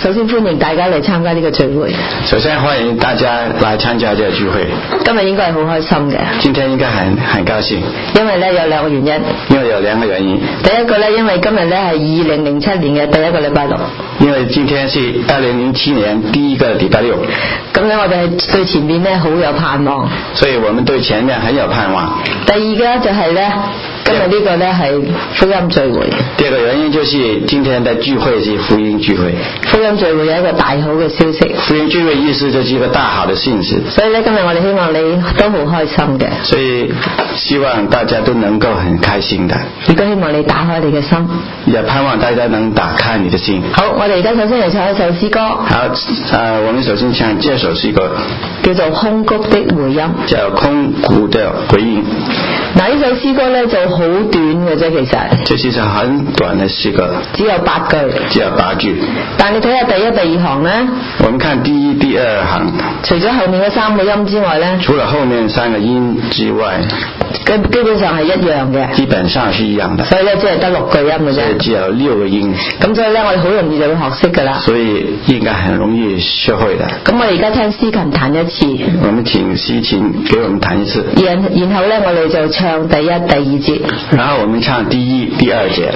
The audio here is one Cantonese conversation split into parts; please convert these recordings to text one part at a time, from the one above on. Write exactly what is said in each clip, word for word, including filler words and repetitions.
首先歡迎大家嚟參加呢個聚會。 首先歡迎大家來參加這個聚會。 今日應該係好開心嘅。 今天應該很很高興。 因為咧有兩個原因。 因為有兩個原因。 第一個咧，因為今日咧係二零零七年嘅第一個禮拜六。 因為今天是二零零七年第一個禮拜六。 咁咧，我哋係對前面咧好有盼望。 所以我們對前面很有盼望。 第二個咧就係咧，今日呢個咧係福音聚會。 第二個原因就是今天的聚會是福音聚會。 福音聚會有一個大好嘅消息。 福音聚會意思就是一個大好的信息。 所以咧，今日我哋希望你都好開心嘅。 所以希望大家都能夠很開心的。 亦都希望你打開你嘅心。 也盼望大家能打開你的心。 好，我哋而家首先嚟唱一首詩歌。 好，呃，我們首先唱這首詩歌， 叫做《空谷的回音》。 叫空谷的回音。 嗱，呢首詩歌咧就好短嘅啫，其實。 這其實很短的詩歌。 只有八句。 只有八句。 但你睇下第一、第二行咧。 我們看第一、第二行。 除咗後面嗰三個音之外咧。 除了後面三個音之外。 基基本上係一樣嘅。 基本上是一樣的。 所以咧，只係得六句音嘅啫。 所以只有六個音。 咁所以咧，我哋好容易就會學識噶啦。 所以應該很容易學會的。 咁我哋而家聽司琴彈一次。 我們請司琴給我們彈一次。 然然後咧，我哋就唱第一、第二節。 然後我們唱第一、第二節。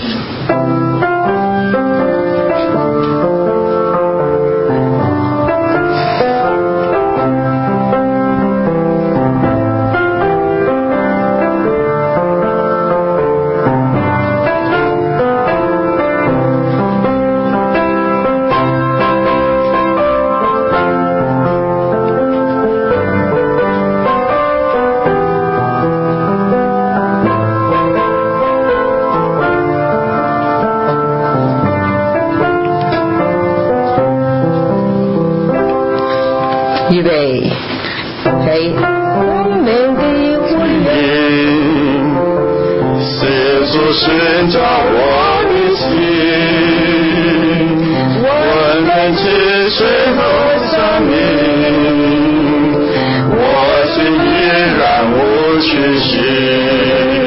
預備起，光明的回音，四處尋找我的心，溫暖汽水和生命，我心依然無去心。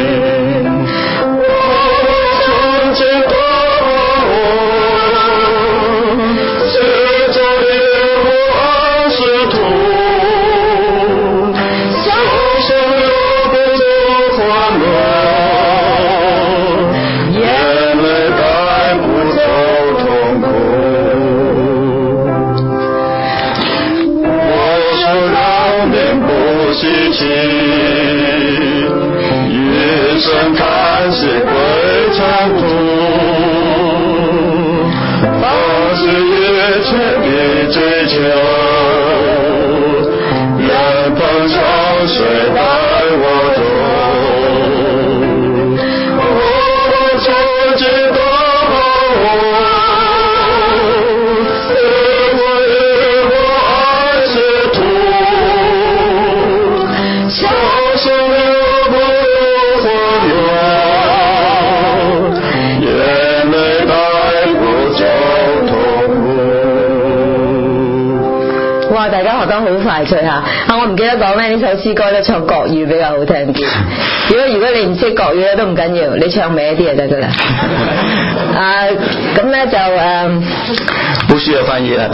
大家學得好快脆嚇！啊，我唔記得講咧，呢首詩歌咧唱國語比較好聽啲。如果如果你唔識國語咧都唔緊要，你唱歪啲就得噶啦。啊，咁咧就誒， 不需要翻譯啦。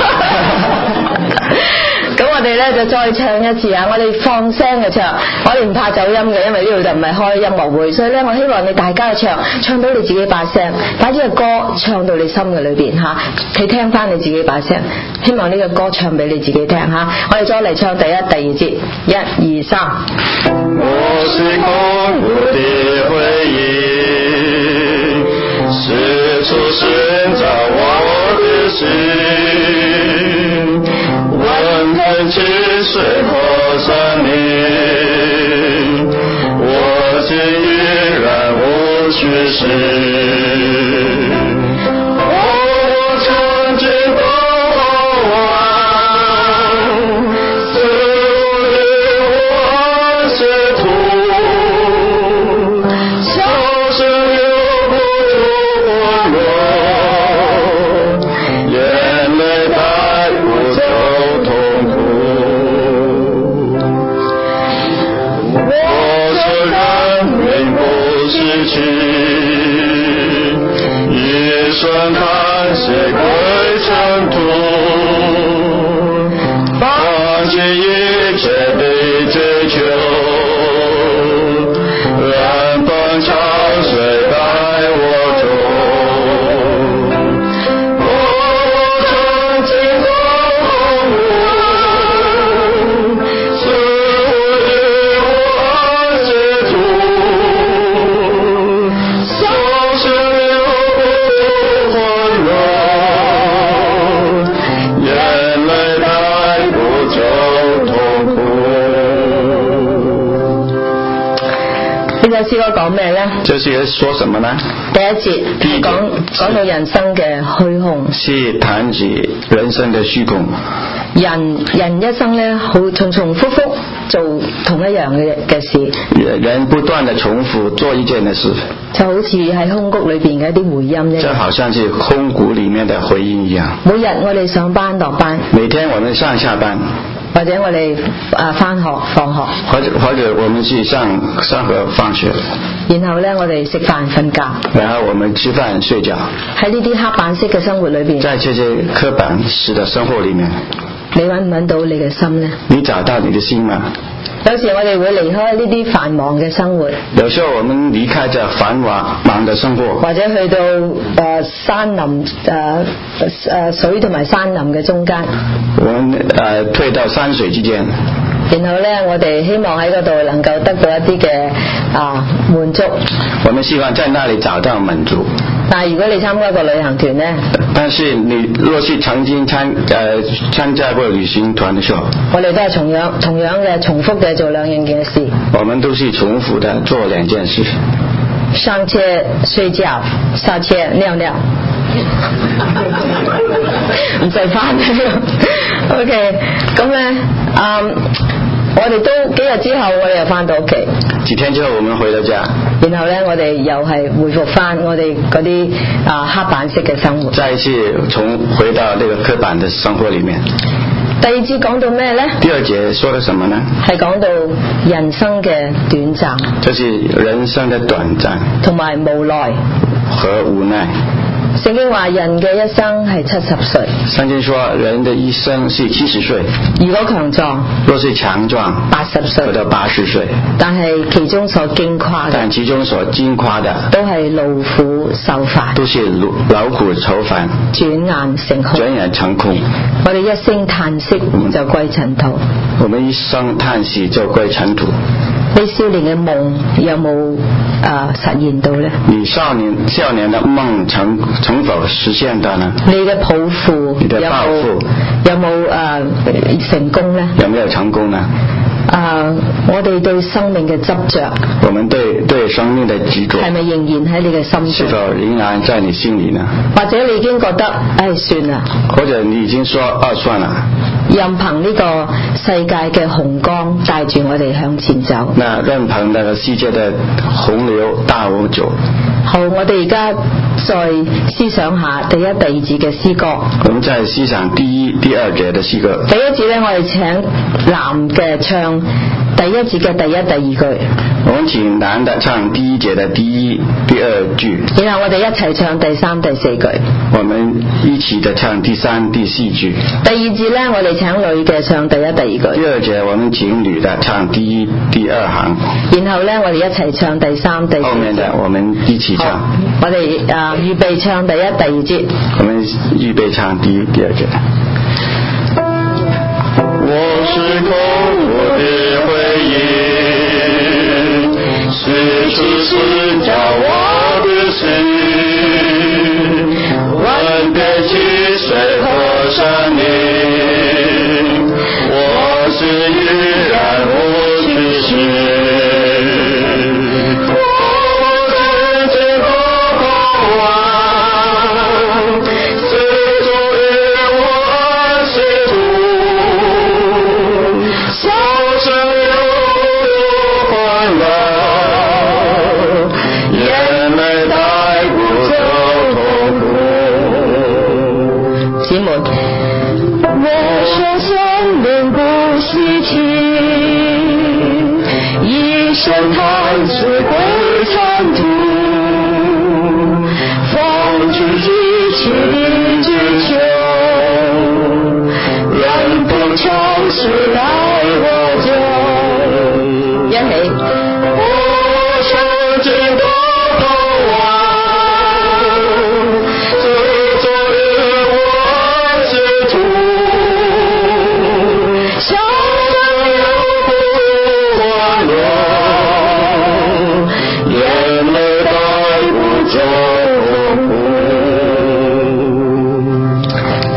咁我哋咧就再唱一次啊！我哋放聲嘅唱，我哋唔怕走音嘅，因為呢度就唔係開音樂會，所以咧我希望你大家去唱，唱到你自己把聲，把呢個歌唱到你心嘅裏邊嚇，你聽翻你自己把聲，希望呢個歌唱俾你自己聽嚇。我哋再嚟唱第一、第二節，一、二、三。 我是空谷的回音，四處尋找我的心，溫暖汽水和生命，我心依然無去心。 弃一切的追求，让风潮水带我走。我曾经过红路，是为我写出，伤心流不欢乐，眼泪带不走痛苦。 呢首詩歌講咩咧？ 這是說什麼呢？ 第一節係講講到人生嘅虛空。 是談及人生的虛空。 人人一生咧，好重重複複做同一樣嘅嘅事。 人不斷地重複做一件的事， 就好似喺空谷裏邊嘅一啲回音一樣。 就好像是空谷裡面的回音一樣。 每日我哋上班落班， 每天我們上下班， 或者我哋啊返學放學， 或者或者我們去上上學放學， 然後咧我哋食飯瞓覺， 然後我們吃飯睡覺。 喺呢啲黑板式嘅生活裏邊， 在這些刻板式的生活裡面， 你揾唔揾到你嘅心呢？ 你找到你的心嗎？ 有時我哋會離開呢啲繁忙嘅生活， 有時候我們離開這繁忙忙的生活， 或者去到誒、呃、山林誒誒、呃、水同埋山林嘅中間， 我們誒、呃、退到山水之間。 然後咧，我哋希望喺嗰度能夠得到一啲嘅啊滿足。 我們希望在那裡找到滿足。 但係如果你參加一個旅行團咧， 但是你若是曾經參誒參加過旅行團的時候， 我哋都係同樣同樣嘅重複嘅做兩樣嘅事。 我們都是重複的做兩件事。 上車睡覺，下車尿尿。唔使翻OK， 咁咧，嗯，我哋都幾日之後，我哋又翻到屋企。 幾天之後，我們回到家。 然後咧，我哋又係回復翻我哋嗰啲啊黑板式嘅生活。 再一次從回到呢個刻板的生活裡面。 第二節講到咩咧？ 第二節說了什麼呢？ 係講到人生嘅短暫。 這是人生的短暫。 同埋無奈和無奈。 聖經話人嘅一生係七十歲。 聖經說人的一生是七十歲。 如果強壯， 若是強壯， 八十歲， 活到八十歲。 但係其中所經誇嘅， 但其中所經誇的， 都係勞苦受煩， 都是勞苦愁煩， 轉眼成空。 轉眼成空。 我哋一聲嘆息就歸塵土。 我們一聲嘆息就歸塵土。 你少年嘅夢有冇誒、呃、實現到呢？ 你少年少年的夢成成否實現到呢？ 你嘅抱負， 你的抱負有冇誒、呃、成功呢？ 有沒有成功呢？ 啊、呃！我哋對生命嘅執着， 我們對對生命的執着， 係咪仍然喺你嘅心中？ 是否仍然在你心裏呢？ 或者你已經覺得，唉，算啦。 或者你已經說，哦，算了。 任憑呢個世界嘅洪江帶住我哋向前走。 那任憑那個世界的洪流帶我走。 好，我哋而家再思想下第一、第二節嘅詩歌。 我們再思想第一、第二節的詩歌。 第一節咧，我哋請男嘅唱第一節嘅第一、第二句。 我們請男的唱第一節的第一、第二句。 然後我哋一齊唱第三、第四句。 我們一起的唱第三、第四句。 第二節咧，我哋請女嘅唱第一、第二句。 第二節我們請女的唱第一、第二行。 然後咧，我哋一齊唱第三、第四。 後面的我們一起唱。 我哋啊、呃、預備唱第一、第二節。 我們預備唱第一、第二節。我是空我的回憶，是此是叫我的心，萬變七水和生命，我是依然無去世。深潭水歸塵土，放棄一切的追求，任憑潮水來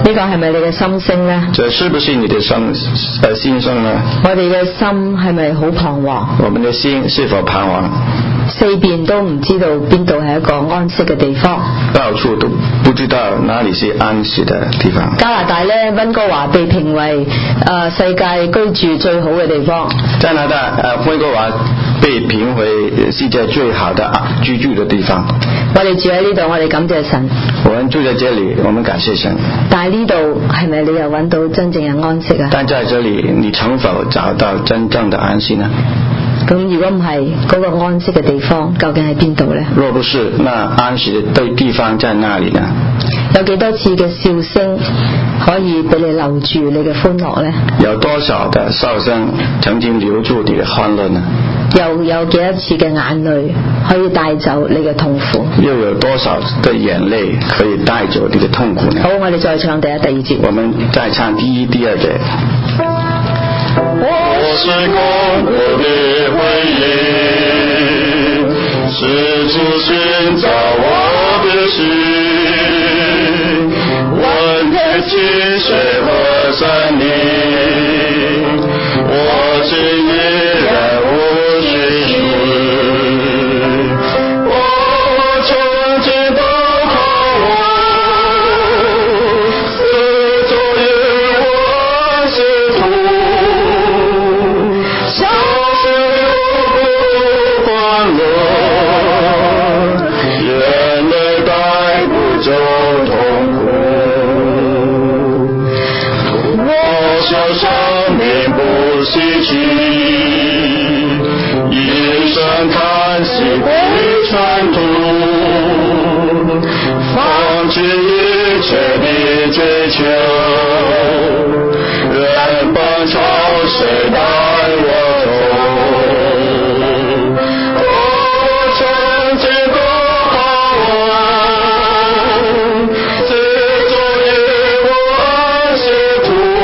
呢個係咪你嘅心聲呢？ 這是不是你的心呃心聲呢？ 我哋嘅心係咪好彷徨？ 我們的心是否彷徨？ 四邊都唔知道邊度係一個安息嘅地方， 到處都不知道哪裡是安息的地方。 加拿大呢，溫哥華被評為、呃、世界居住最好嘅地方。 加拿大呃溫哥華被評為世界最好的居住的地方。 我哋住喺呢度，我哋感謝神。 我們住在這裡，我們感謝神。 但係呢度係咪你又揾到真正嘅安息啊？ 但在這裡，你曾否找到真正的安息呢？ 咁如果唔係，嗰個安息嘅地方究竟喺邊度呢？ 若不是，那安息的地方在哪裡呢？ 有幾多次嘅笑聲可以俾你留住你嘅歡樂呢？ 有多少的笑聲曾經留住你的歡樂呢？ 又有幾多次嘅眼淚可以帶走你嘅痛苦？ 又有多少的眼淚可以帶走你的痛苦呢？ 好，我哋再唱第一、第二節。 我們再唱第一、第二節。我是共苦的回憶，是主尋找我的心，問天氣水和山林，我只依然無須數，我曾經都渴望，四周有我是土。希冀，一生看西歸塵土，放棄一切的追求，人本朝誰帶我走？我曾經多渴望，最終與我是土。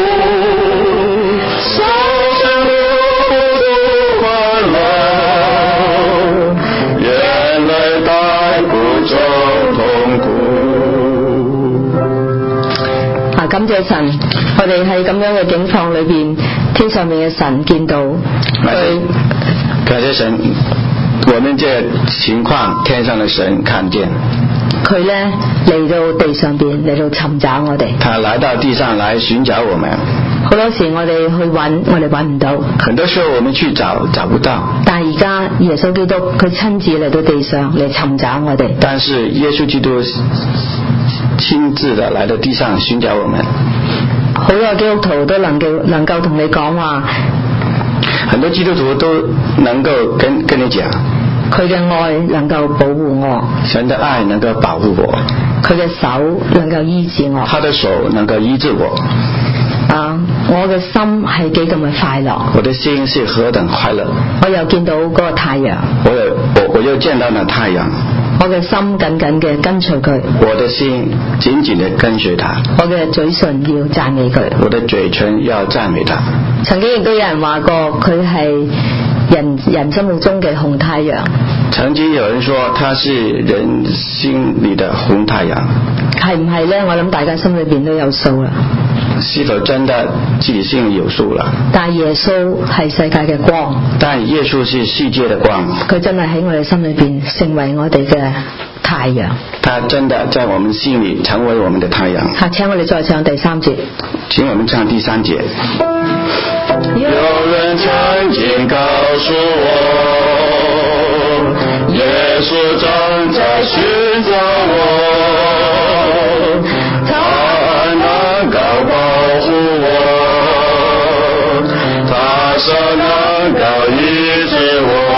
感謝神，我哋喺咁樣嘅境況裏邊，天上面嘅神見到佢。 感謝神，我們這情況天上的神看見。 佢呢嚟到地上邊嚟到尋找我哋。 他來到地上來尋找我們。 好多時我哋去揾，我哋揾唔到。 很多時候我們去找，找不到。 但係而家耶穌基督佢親自嚟到地上嚟尋找我哋。 但是耶穌基督親自的來到地上尋找我們。 好多基督徒都能夠能夠同你講話。 很多基督徒都能夠跟跟你講。 佢嘅愛能夠保護我。 神的愛能夠保護我。 佢嘅手能夠醫治我。 他的手能夠醫治我。 啊！我嘅心係幾咁嘅快樂。 我的心是何等快樂。 我又見到嗰個太陽。 我又我我又見到那太陽。 我嘅心緊緊嘅跟隨佢。 我的心緊緊的跟隨他。 我嘅嘴唇要讚美佢。 我的嘴唇要讚美他。 曾經亦都有人話過佢係人人心目中嘅紅太陽。 曾經有人說他是人心裏的紅太陽。 係唔係呢？我諗大家心裏邊都有數啦。 是否真的自己心裏有數了？ 但耶穌係世界嘅光。 但耶穌是世界的光。佢真係喺我哋心裏邊成為我哋嘅太陽。 他真的在我們心裏成為我們的太陽。 好，請我哋再唱第三節。 請我們唱第三節。有人曾經告訴我，耶穌正在尋找我，他能夠保護我，他手能夠醫治我。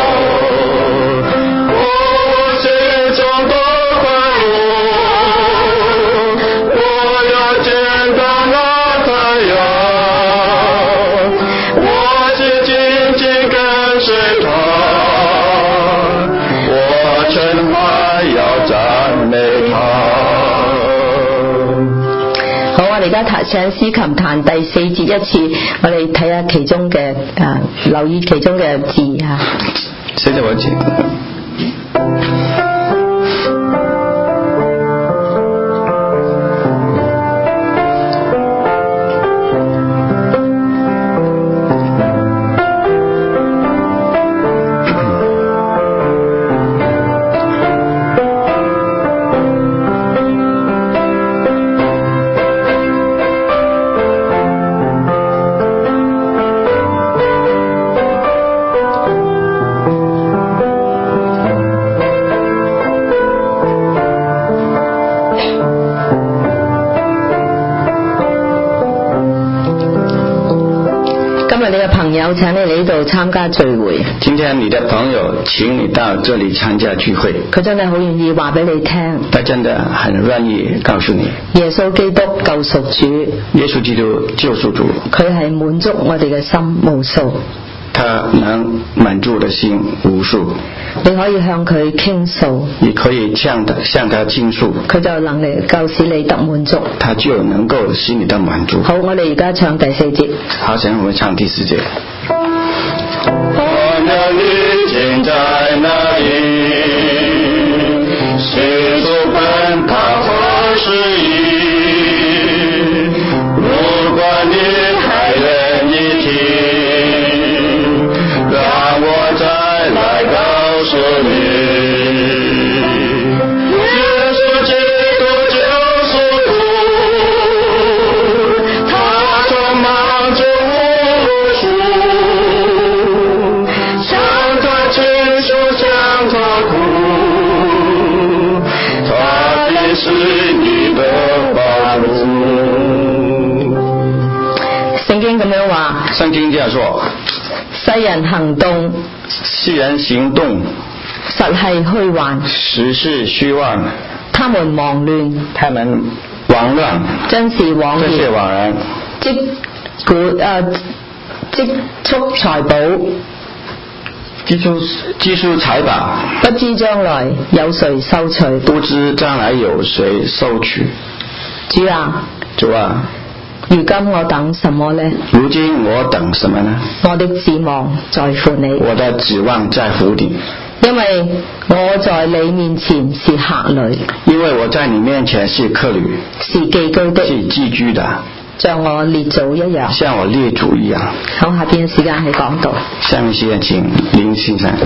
而家請司琴彈第四節一次，我哋睇下其中嘅誒，留意其中嘅字嚇。 寫咗我字。 嘅朋友請你嚟呢度參加聚會。 今天你的朋友請你到這裡參加聚會， 佢真係好願意話俾你聽。 他真的很願意告訴你， 耶穌基督救贖主， 耶穌基督救贖主， 佢係滿足我哋嘅心無數。 他能滿足的心無數， 你可以向佢傾訴， 你可以向他向他傾訴， 佢就能力夠使你得滿足， 他就能夠使你得滿足。 好，我哋而家唱第四節。 好，請我們唱第四節。我的旅程在哪裡？誰主奔跑或失意？如果你還願意聽，讓我再來告訴你，耶穌基督救贖主，他充滿着無數，向他傾訴，向他哭，他必是你的幫助。 聖經咁樣話， 聖經這樣說， 世人行動， 世人行動， 實係虛幻， 實是虛幻， 他們忙亂， 他們慌亂， 真是枉然， 真是枉然， 積古誒積蓄財寶， 積蓄積蓄財寶， 不知將來有誰收取， 不知將來有誰收取。 主啊， 主啊， 如今我等什麼呢？ 如今我等什麼呢？ 我的指望在乎你， 我的指望在乎你， 因為我在你面前是客旅， 因為我在你面前是客旅， 是寄居的， 是寄居的， 像我列祖一樣， 像我列祖一樣。 好，下邊嘅時間係講道。 下面時間請林先生。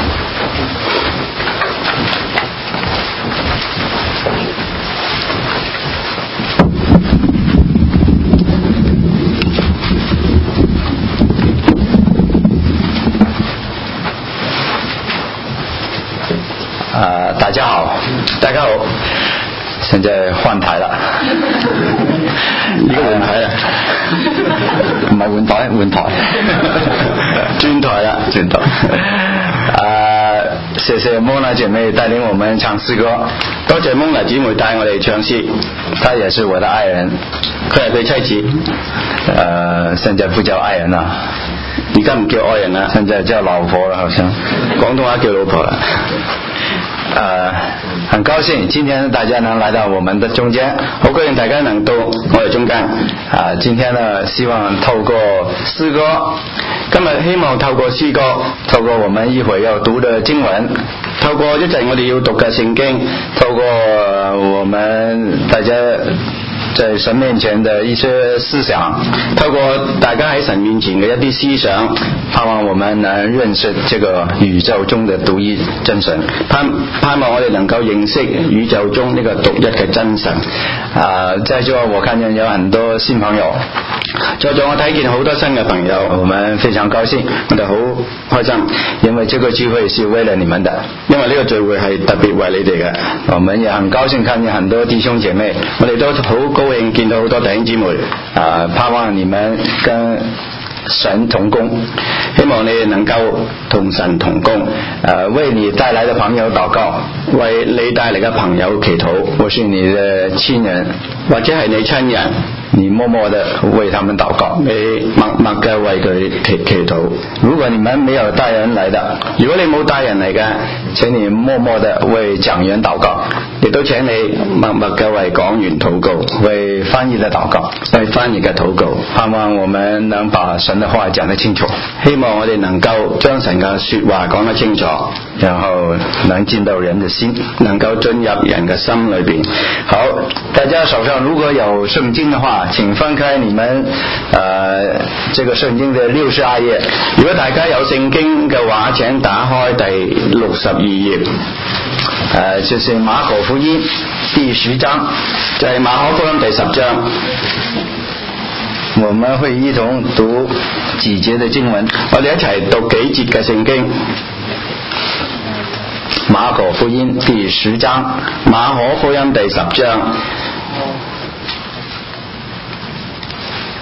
啊，大家好，大家好，現在換台啦，而家換台啦，唔係換台，換台，轉台啦，轉台。啊，謝謝蒙娜姐妹帶領我們唱詩歌，多謝蒙娜姐妹帶我哋唱詩，她也是我的愛人，佢係佢妻子，呃，現在不叫愛人啦。而家唔叫愛人啦，現在叫老婆啦，好像廣東話叫老婆啦。呃，很高興今天大家能來到我們的中間，好高興大家能到我哋中間。啊，今天呢，希望透過詩歌，今日希望透過詩歌，透過我們一會要讀的經文，透過一陣我哋要讀嘅聖經，透過我們大家在神面前的一些思想，透過大家喺神面前嘅一啲思想，盼望我們能認識這個宇宙中的獨一真神，盼盼望我哋能夠認識宇宙中呢個獨一嘅真神。啊，在座我看見有很多新朋友，在座我睇見好多新嘅朋友，我們非常高興，我哋好開心，因為這個聚會是為了你們的，因為呢個聚會係特別為你哋嘅，我們也很高興看見很多弟兄姐妹，我哋都好高興見到好多弟兄姊妹，啊，盼望你們跟神同工，希望你哋能夠同神同工，呃，為你帶來的朋友禱告，為你帶來嘅朋友祈禱，或是你的親人，或者係你親人，你默默的為他們禱告，你默默嘅為佢祈祈禱。如果你們沒有帶人來的，如果你冇帶人嚟嘅，請你默默的為講員禱告，亦都請你默默嘅為講員禱告，為翻譯的禱告，為翻譯嘅禱告，盼望我們能把神的話講得清楚，希望我哋能夠將神嘅說話講得清楚，然後能進到人的心，能夠進入人嘅心裏邊。好，大家手上如果有聖經的話，請翻開你們呃這個聖經的六十二頁。如果大家有聖經嘅話，請打開第六十二頁，呃就是馬可福音第十章，就係馬可福音第十章。我們會一同讀幾節的經文，我哋一齊讀幾節嘅聖經。馬可福音第十章，馬可福音第十章。啊，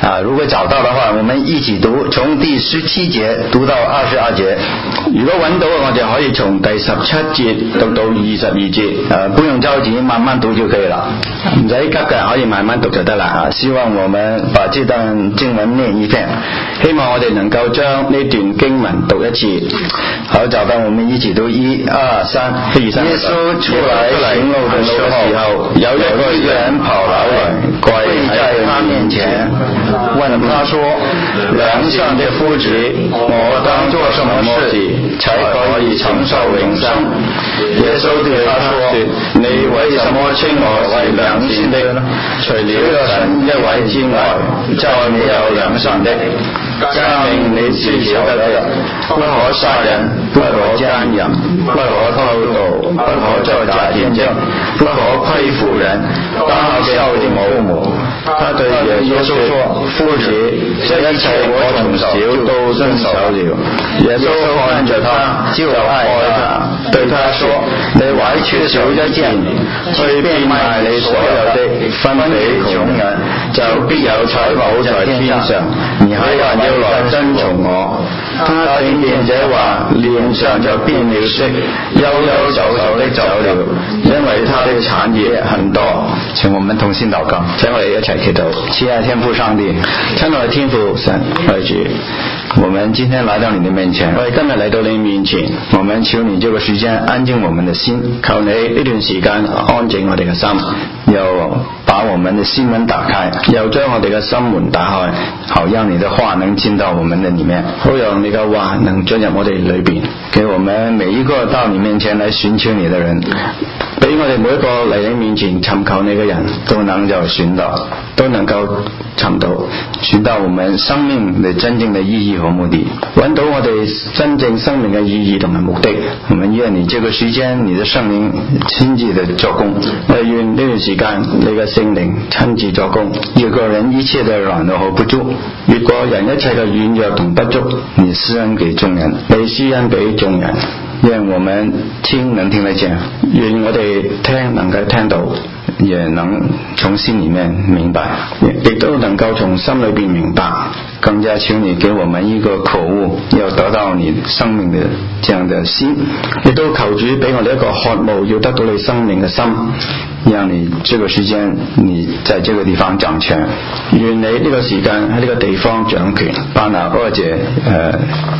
啊，如果找到的話，我們一起讀，從第十七節讀到二十二節。如果揾到，我哋可以從第十七節讀到二十二節。呃，不用着急，慢慢讀就可以了，唔使急嘅，可以慢慢讀就得啦。啊，希望我們把這段經文念一遍，希望我哋能夠將呢段經文讀一次。好，找到我們一起讀，一二三。耶穌出來行路的時候，有一個人跑來跪在他面前，問他說：良善的夫子，我當做什麼事才可以承受永生？耶穌對他說：你為什麼稱我為良善的呢？除了神一位之外，再沒有良善的。誡命你是曉得的，不可殺人，不可奸淫，不可偷盜，不可作假見證，不可虧負人，當孝敬父母。他對耶穌說：夫子，這一切我從小都遵守了。耶穌看着他，就愛他，對他說：你還缺少一件，去變賣你所有的，分給窮人，就必有財寶在天上。你還要來跟從我。他聽見這話，臉上就變了色，憂憂愁愁的走了，因為他的產業很多。請我們同心禱告，請我哋一齊祈禱。親愛的天父上帝，親愛的天父神愛主，我們今天來到你的面前，我哋今日嚟到你面前，我們求你這個時間安靜我們的心，求你呢段時間安靜我哋嘅心，又把我們的心門打開，又將我哋嘅心門打開，好讓你的話能進到我們的裏面，好讓你嘅話能進入我哋裏邊，給我們每一個到你面前來尋求你的人，俾我哋每一個嚟你面前尋求你嘅人都能夠尋到，都能夠尋到尋到我們生命的真正的意義和目的，揾到我哋真正生命嘅意義同埋目的。我們願你這個時間你的聖靈親自的做工，我願呢段時間你嘅聖靈親自做工，越過人一切的軟弱和不足，越過人一切嘅軟弱同不足，你施恩給眾人，你施恩俾眾人。願我們聽能聽得見，願我哋聽能夠聽到，也能從心裏面明白，亦都能夠從心裏邊明白。更加求你給我們一個口悟，要得到你生命的這樣的心，亦都求主俾我哋一個渴慕要得到你生命的心，讓你這個時間你在這個地方掌權，願你呢個時間喺呢個地方掌權，把那惡者呃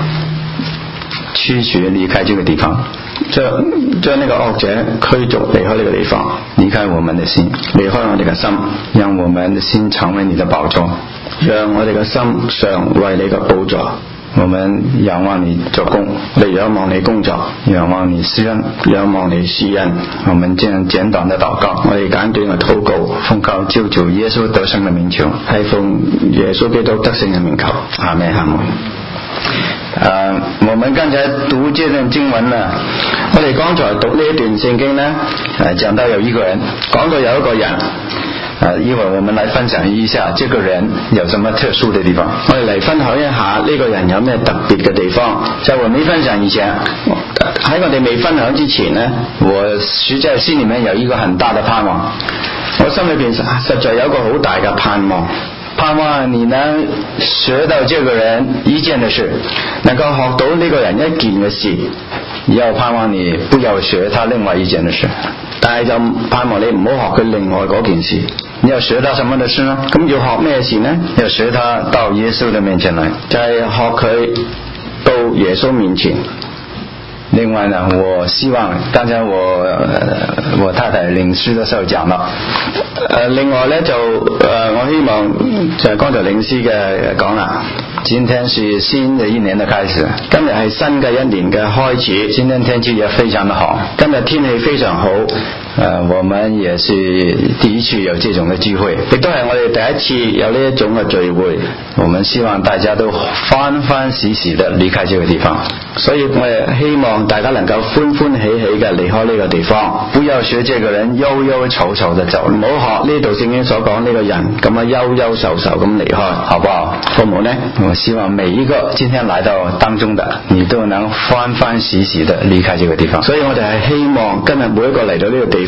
驅除離開這個地方，將將那個惡者驅逐離開這個地方，離開我們的心，離開我哋嘅心，讓我們的心成為你的寶座，讓我哋嘅心常為你嘅寶座。我們仰望你做工，我哋仰望你工作，仰望你施恩，仰望你施恩。我們這樣簡短的禱告，我哋簡短嘅禱告，奉靠救主耶穌得勝的名求，係奉耶穌基督得勝嘅名求。阿們阿們。呃，我們剛才讀這段經文呢，我哋剛才讀呢一段聖經呢，呃，講到有一個人，講到有一個人，呃，一會兒我們來分享一下這個人有什麼特殊的地方。我哋嚟分享一下呢個人有咩特別嘅地方。在我未分享以前，喺我哋未分享之前呢，我實在心裏面有一個很大的盼望，我心裏邊實在有一個好大嘅盼望。盼望你能學到這個人一件的事，能夠學到呢個人一件嘅事，又盼望你不要學他另外一件的事，但係就盼望你唔好學佢另外嗰件事。你要學他什麼的事呢？咁要學咩事呢？要學他到耶穌的面前來，就係學佢到耶穌面前。另外呢，我希望剛才我、呃、我太太領詩的時候講了，呃，另外呢就呃我希望就係剛才領詩嘅講啦，今天是新的一年的開始，今日係新嘅一年嘅開始，今天天氣也非常的好，今日天氣非常好，呃，我們也是第一次有這種嘅聚會，亦都係我哋第一次有呢一種嘅聚會，我們希望大家都歡歡喜喜的離開這個地方，所以我也希望大家能夠歡歡喜喜嘅離開呢個地方，不要學這個人憂憂愁愁的走，唔好學呢度聖經所講呢個人咁樣憂憂愁愁咁離開，好不好？好唔好呢？我希望每一個今天來到當中的你都能歡歡喜喜的離開這個地方，所以我哋係希望今日每一個嚟到呢個地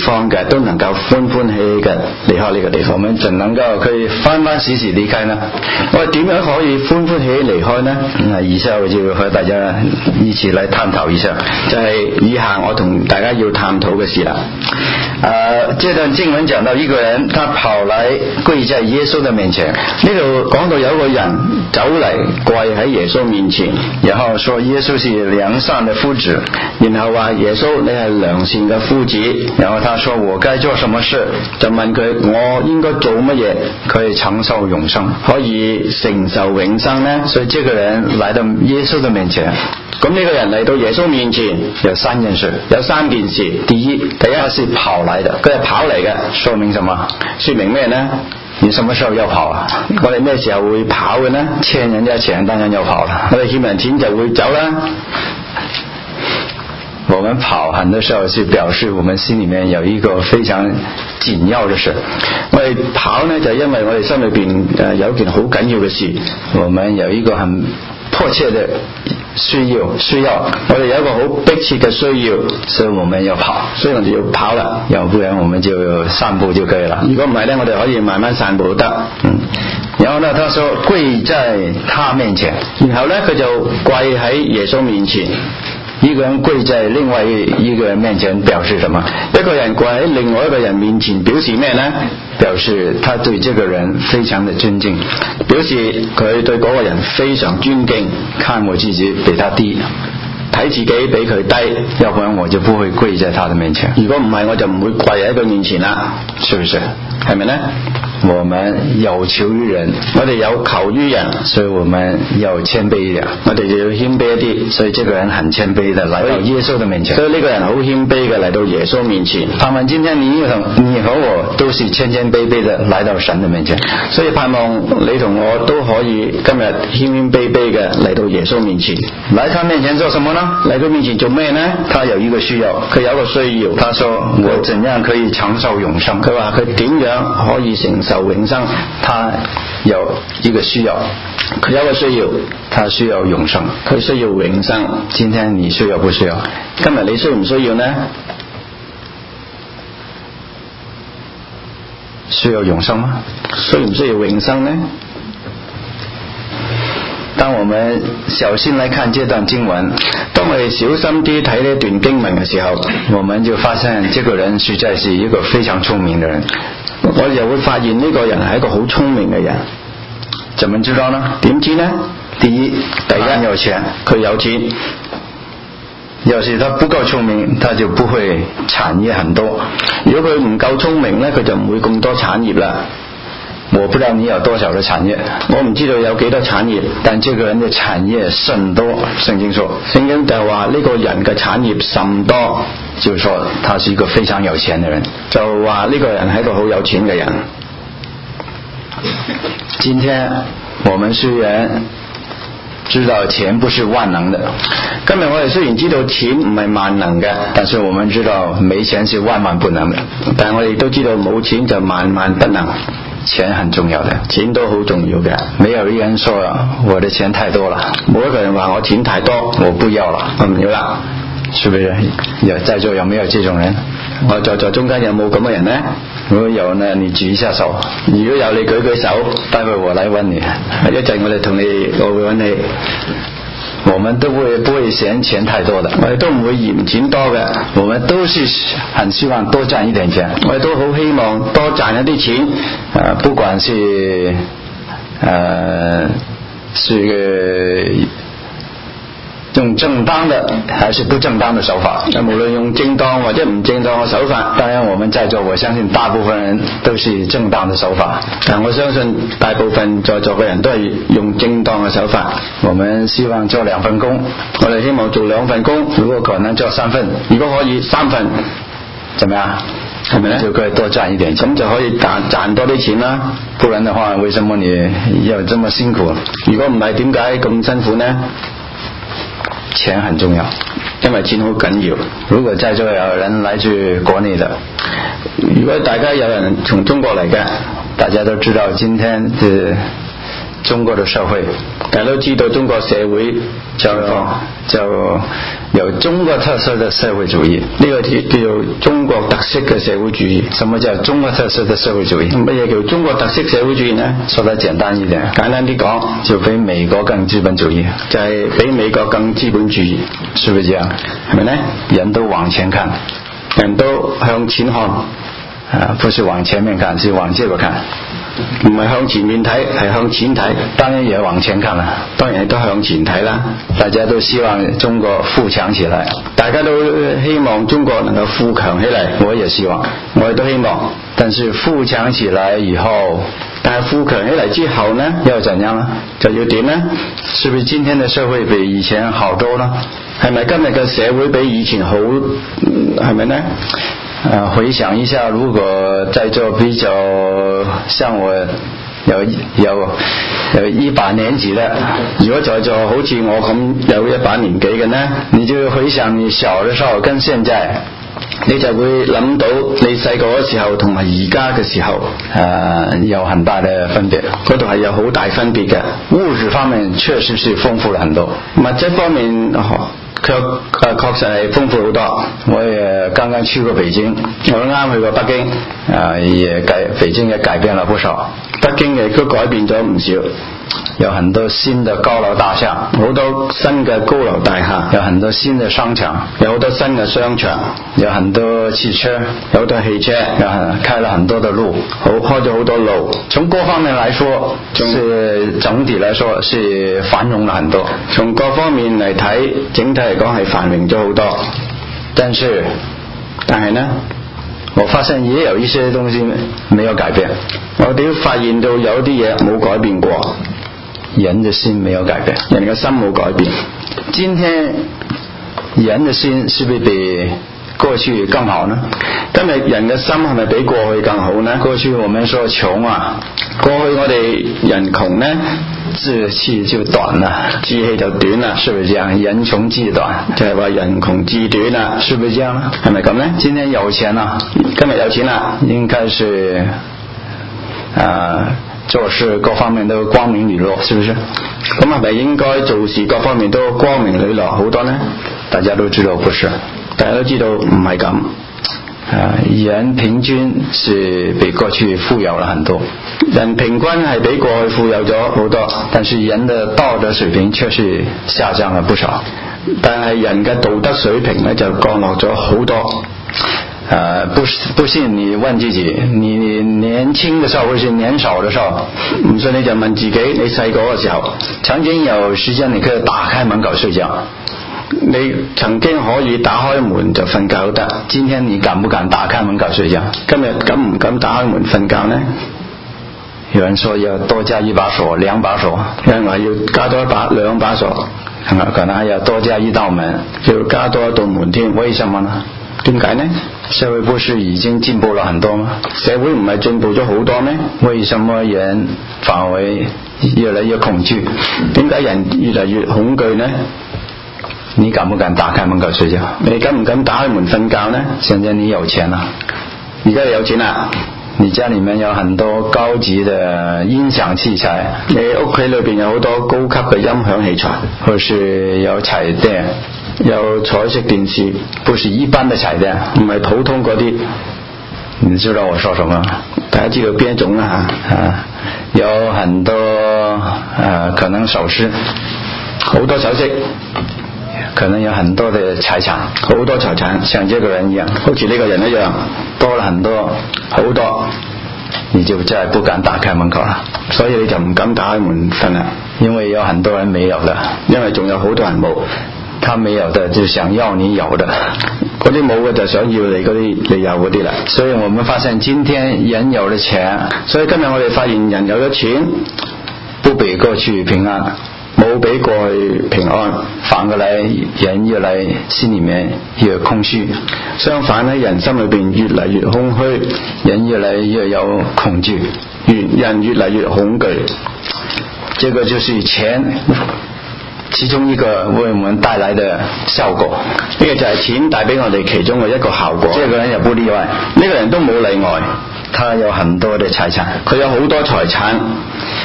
方嘅都能夠歡歡喜喜嘅離開呢個地方。我們怎能夠可以歡歡喜喜離開呢？我哋點樣可以歡歡喜喜離開呢？那以下我就和大家一起來探討一下，就係、是、以下我同大家要探討嘅事啦。呃，這段經文講到一個人，他跑來跪在耶穌的面前。呢度講到有個人走嚟跪喺耶穌面前，然後說耶穌是良善的夫子，然後話耶穌你係良善嘅夫子，然後他說我該做什麼事，就問佢我應該做乜嘢可以承受永生，可以承受永生呢？所以這個人來到耶穌的面前。咁呢個人嚟到耶穌面前有三件事，有三件事。第一，第一是跑來的，佢係跑嚟嘅，說明什麼？說明咩呢？你什麼時候要跑啊？我哋咩時候會跑嘅呢？欠人家錢當然要跑啦，我哋欠人錢就會走啦。我們跑很多時候是表示我們心裏面有一個非常緊要的事。我哋跑呢就因為我哋心裏邊誒有一件好緊要嘅事，我們有一個很迫切的需要，需要我哋有一個好迫切嘅需要，所以我們要跑，所以我哋要跑啦，要不然我們就散步就可以啦。如果唔係呢，我哋可以慢慢散步都得。嗯，然後呢，他說跪在他面前，然後呢佢就跪喺耶穌面前。一個人跪在另外一個人面前表示什麼？一個人跪喺另外一個人面前表示咩呢？表示他對這個人非常的尊敬，表示佢對嗰個人非常尊敬，看我自己比他低，睇自己比佢低，要不然我就不會跪在他的面前。如果唔係，我就唔會跪喺佢面前啦，是不是？係咪呢？我們有求於人，我哋有求於人，所以我們要謙卑一點，我哋就要謙卑一啲。所以這個人很謙卑的來到耶穌的面前，所以呢個人好謙卑嘅嚟到耶穌面前。盼望今天你和你和我都是謙謙卑卑的來到神的面前，所以盼望你同我都可以今日謙謙卑卑嘅嚟到耶穌面前。來他面前做什麼呢？嚟佢面前做咩呢？他有一個需要，佢有一個需要。他說我怎樣可以承受永生？佢話佢點樣可以承受永生？他有一個需要，佢有一個需要，他需要永生，佢需要永生。今天你需要不需要？今日你需唔需要呢？需要永生嗎？需唔需要永生呢？當我們小心來看這段經文，當我哋小心啲睇呢段經文嘅時候，我們就發現這個人實在是一個非常聰明的人。我哋又會發現呢個人係一個好聰明嘅人。怎麼知道呢？點知呢？第一，第一有錢，佢有錢。要是他不夠聰明，他就不會產業很多。如果佢唔夠聰明呢，佢就唔會咁多產業啦。我不知道你有多少的產業，我唔知道有幾多產業，但這個人的產業甚多。聖經說，聖經就話呢個人嘅產業甚多，就是說他是一個非常有錢的人，就話呢個人係一個好有錢嘅人。今天我們雖然知道錢不是萬能的，今日我哋雖然知道錢唔係萬能嘅，但是我們知道沒錢是萬萬不能嘅，但我哋都知道冇錢就萬萬不能。錢很重要的，錢都好重要嘅。沒有一個人說我的錢太多了，冇一個人話我錢太多，我不要了，我唔要啦，是不是？有在座有沒有這種人？我在座中間有冇咁嘅人呢？如果有呢，你舉一下手。如果有，你舉舉手，待會我來揾你。一陣我哋同你，我會揾你。我們都不會不會嫌錢太多的，我哋都唔會嫌錢多嘅，我們都是很希望多賺一點錢，我哋都好希望多賺一啲錢，呃，不管是呃是個用正當的還是不正當的手法，無論用正當或者唔正當嘅手法，當然我們在座我相信大部分人都是正當的手法，但我相信大部分在座嘅人都係用正當嘅手法。我們希望做兩份工，我哋希望做兩份工，如果可能做三份，如果可以三份，怎麼樣？係咪呢？就可以多賺一點錢，咁就可以賺賺多啲錢啦。不然的話，為什麼你要這麼辛苦？如果唔係，點解咁辛苦呢？錢很重要，因為錢好緊要。如果在座有人來自國內的，如果大家有人從中國嚟嘅，大家都知道今天的中國的社會，大家都知道中國社會就就有中國特色的社會主義， 呢個叫做中國特色嘅社會主義。 什麼叫中國特色的社會主義？ 乜嘢叫中國特色社會主義呢？ 說得簡單一點， 簡單啲講， 就比美國更資本主義， 就係比美國更資本主義， 是不是這樣？ 係咪呢？ 人都往前看， 人都向前看， 啊，不是往前面看，是往這個看， 唔係向前面睇，係向前睇。 當然也往前看啦， 當然都向前睇啦。 大家都希望中國富強起來， 大家都希望中國能夠富強起嚟， 我也希望， 我亦都希望。 但是富強起來以後， 但係富強起嚟之後呢， 要怎樣呢？ 就要點呢？ 是不是今天的社會比以前好多呢？ 係咪今日嘅社會比以前好？係咪呢？ 呃，回想一下，如果在座比較像我有有有一把年紀的， 如果在座好似我咁有一把年紀嘅呢， 你就回想你小的時候跟現在， 你就會諗到你細個嗰時候同埋而家嘅時候， 呃，有很大的分別， 嗰度係有好大分別嘅。 物質方面確實是豐富了很多， 物質方面哦卻誒確實係豐富好多。 我也剛剛去過北京， 我都啱去過北京， 啊，也改北京也改變了不少， 北京亦都改變咗唔少， 有很多新的高樓大廈， 好多新嘅高樓大廈， 有很多新的商場， 有好多新嘅商場， 有很多汽車， 有好多汽車， 有開了很多的路， 好開咗好多路。 從各方面來說，是整體來說是繁榮了很多。 從各方面嚟睇，整體嚟講係繁榮咗好多。 但是， 但係呢， 我發現也有一些東西沒有改變。 我哋都發現到有啲嘢冇改變過。 人的心沒有改變， 人嘅心冇改變。 今天人的心是不是比過去更好呢？ 今日人嘅心係咪比過去更好呢？ 過去我們說窮啊， 過去我哋人窮呢， 志氣就短啦， 志氣就短啦， 是不是這樣？人窮志短， 就係話人窮志短啦， 是不是這樣呢？ 係咪咁呢？ 今天有錢啦， 今日有錢啦， 應該是啊、呃、做事各方面都光明磊落，是不是？ 咁係咪應該做事各方面都光明磊落好多呢？ 大家都知道不是， 大家都知道唔係咁。 啊，人平均是比過去富有了很多， 人平均係比過去富有咗好多， 但是人的道德水平卻是下降了不少。 但係人嘅道德水平呢，就降落咗好多。 呃，不不信你問自己，你年輕的時候或是年少的時候， 唔信你就問自己，你細個嘅時候， 曾經有時間你可以打開門口睡覺， 你曾經可以打開門就瞓覺都得。 今天你敢不敢打開門口睡覺？ 今日敢唔敢打開門瞓覺呢？ 有人說要多加一把鎖、兩把鎖， 有人話要加多一把、兩把鎖， 可能還要多加一道門， 要加多一道門添。為什麼呢？點解呢？ 社會不是已經進步了很多嗎？ 社會唔係進步咗好多咩？ 為什麼人反為越來越恐懼？ 點解人越嚟越恐懼呢？ 你敢不敢打開門口睡覺？ 你敢唔敢打開門瞓覺呢？ 現在你有錢啦， 而家你有錢啦， 你家裏面有很多高級的音響器材， 你屋企裏邊有好多高級嘅音響器材， 或是有彩電， 有彩色電視， 不是一般的彩電， 唔係普通嗰啲。 你知道我說什麼？ 大家知道邊一種啦嚇？ 啊，有很多呃可能首飾， 好多首飾， 可能有很多的財產， 好多財產， 像這個人一樣， 好似呢個人一樣， 多了很多， 好多， 你就再不敢打開門口了， 所以你就唔敢打開門瞓啦。 因為有很多人沒有的， 因為仲有好多人冇， 他沒有的就想要你有的， 嗰啲冇嘅就想要你嗰啲你有嗰啲啦。 所以我們發現今天人有了錢， 所以今日我哋發現人有咗錢， 不比過去平安， 冇比過去平安， 反過來人越來心裏面越空虛， 相反咧人心裏邊越嚟越空虛， 人越來越有恐懼， 人越嚟越恐懼。 這個就是錢其中一個為我們帶來的效果， 呢個就係錢帶俾我哋其中嘅一個效果。 這個人也不例外， 呢個人都冇例外， 他有很多的財產， 佢有好多財產，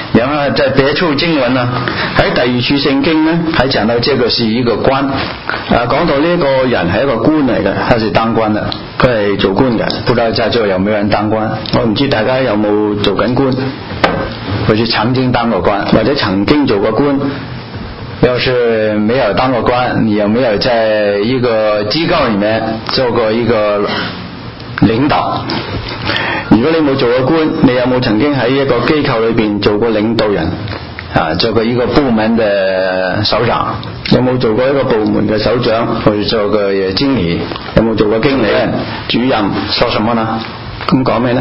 然後在別處經文呢，喺第二處聖經呢，還講到這個是一個官，啊講到呢個人係一個官嚟嘅，他是當官嘅，佢係做官嘅。不知道在座有沒有人當官？我唔知大家有冇做緊官，或者曾經當過官，或者曾經做過官。要是沒有當過官，你有沒有在一個機構裏面做過一個領導？如果你冇做過官，你有冇曾經喺一個機構裏邊做過領導人啊？做過一個部門的首長？有冇做過一個部門嘅首長，或者做過經理？有冇做過經理、主任？說什麼呢？咁講咩呢？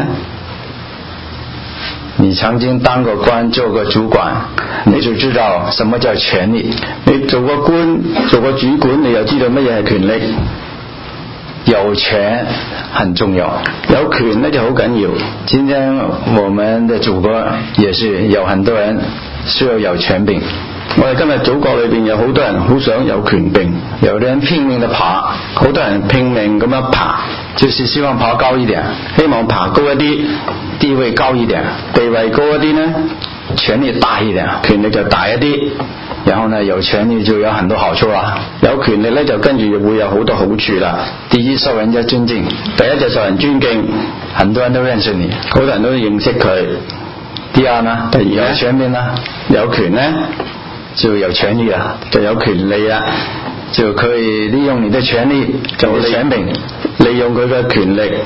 你曾經當過官，做過主管，你就知道什麼叫權力。你做過官，做過主管，你又知道乜嘢係權力。有權很重要，有權呢就好緊要。今天我們的祖國也是有很多人需要有權柄。我哋今日祖國裏邊有好多人好想有權柄，有啲人拼命地爬，好多人拼命咁樣爬，就是希望爬高一點，希望爬高一啲，地位高一點，地位高一啲呢，權力大一點，權力就大一啲。然後呢，有權力就有很多好處啦。有權力呢，就跟住會有好多好處啦。第一，受人家尊敬，第一就受人尊敬，很多人都認識你，好多人都認識佢。第二呢，第二有權柄啦，有權呢就有權利啦，就有權利啦，就可以利用你的權利，就權柄，利用佢嘅權力，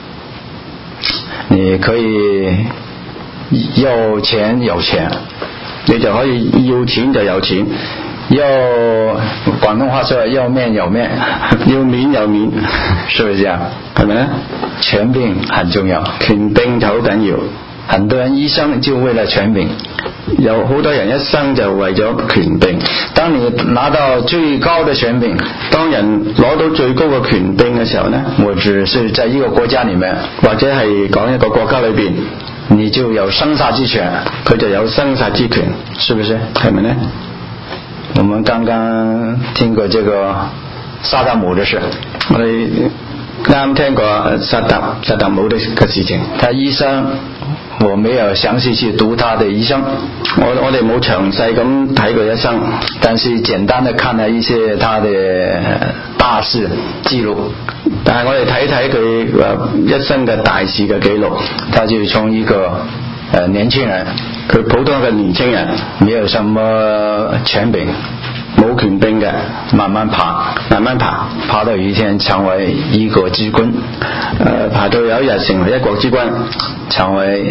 你可以有錢有錢，你就可以要錢就有錢，要廣東話說要面有面，要面有面，是不是這樣？係咪呢？權柄很重要，權柄就好緊要。很多人一生就為了權柄，有好多人一生就為咗權柄。當你拿到最高的權柄，當人攞到最高嘅權柄嘅時候呢，或者是在一個國家裏面，或者係講一個國家裏邊，你就有生殺之權，佢就有生殺之權，是不是？係咪呢？我們剛剛聽過這個薩達姆的事，我哋啱聽過薩達薩達姆的嘅事情，他醫生。我沒有詳細去讀他的一生，我我哋冇詳細咁睇佢一生，但是簡單的看了一些他的大事記錄。但係我哋睇睇佢一生嘅大事嘅記錄，他就從一個呃年輕人，佢普通嘅年輕人，沒有什麼權柄，冇權柄嘅，慢慢爬，慢慢爬，爬到有一天成為一國之君，呃，爬到有一日成為一國之君，成為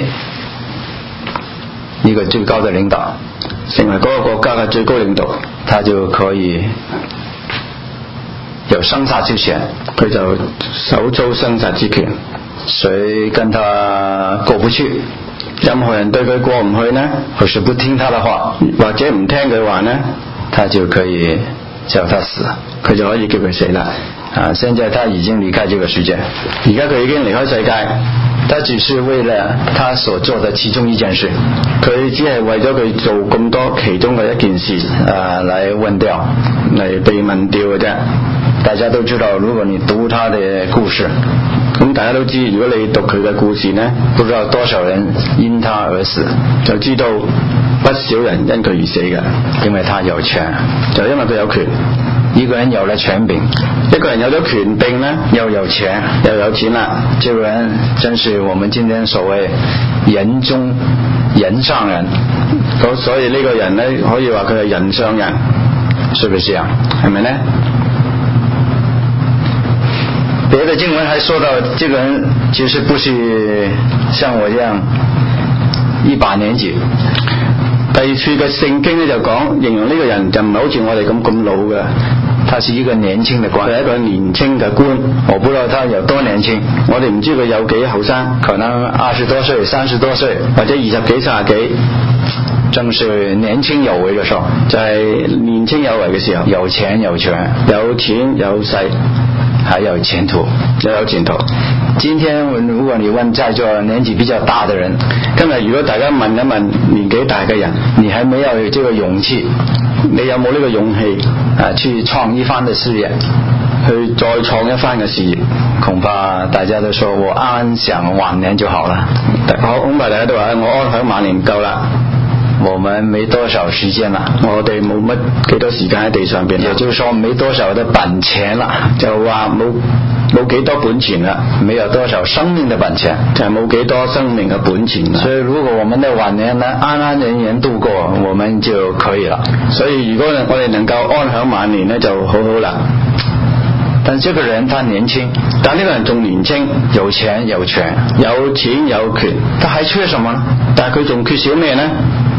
一個最高的領導，成為嗰個國家嘅最高領導，他就可以有生殺之權，佢就手操生殺之權，誰跟他過不去，任何人對佢過唔去呢，或是不聽他的話，或者唔聽佢話呢，他就可以叫他死，佢就可以叫佢死啦。啊，現在他已經離開這個世界，而家佢已經離開世界，他只是為了他所做的其中一件事，佢只係為咗佢做咁多其中嘅一件事啊，嚟問掉，嚟被問掉嘅啫。大家都知道，如果你讀他的故事，咁大家都知，如果你讀佢嘅故事呢，不知道多少人因他而死，就知道不少人因佢而死嘅，因為他有權，就因為佢有權。一個人有了權柄，一個人有咗權柄呢，又有錢，又有錢啦，這個人真是我們今天所謂人中人上人。所以呢個人呢，可以話佢係人上人，是不是啊？係咪呢？別的經文還說到，這個人其實不是像我這樣一把年紀。第二處嘅聖經咧就講，形容呢個人就唔係好似我哋咁咁老嘅，他是一個年輕嘅官，佢係一個年輕嘅官。我不知道他有多年輕，我哋唔知佢有幾後生，可能二十多歲、三十多歲，或者二十幾、三十幾，正是年輕有為嘅時候，就係、是、年輕有為嘅時候，有錢有權，有錢有勢，還有前途，又有前途。今天如果你問在座年紀比較大的人，今日如果大家問一問年紀大嘅人，你還沒有這個勇氣，你有冇呢個勇氣啊去創一番的事業，去再創一番嘅事業？恐怕大家都說我安享晚年就好了。好，恐怕大家都話我安享晚年夠啦。 我們沒多少時間啦， 我哋冇乜幾多時間喺地上邊， 也就是說沒多少的本錢啦， 就話冇冇幾多本錢啦， 沒有多少生命的本錢， 就係冇幾多生命嘅本錢啦。 所以如果我們的晚年呢安安然然度過，我們就可以了。 所以如果我哋能夠安享晚年呢，就好好啦。 但這個人他年輕， 但呢個人仲年輕， 有錢有權， 有錢有權， 他還缺什麼呢？ 但係佢仲缺少咩呢？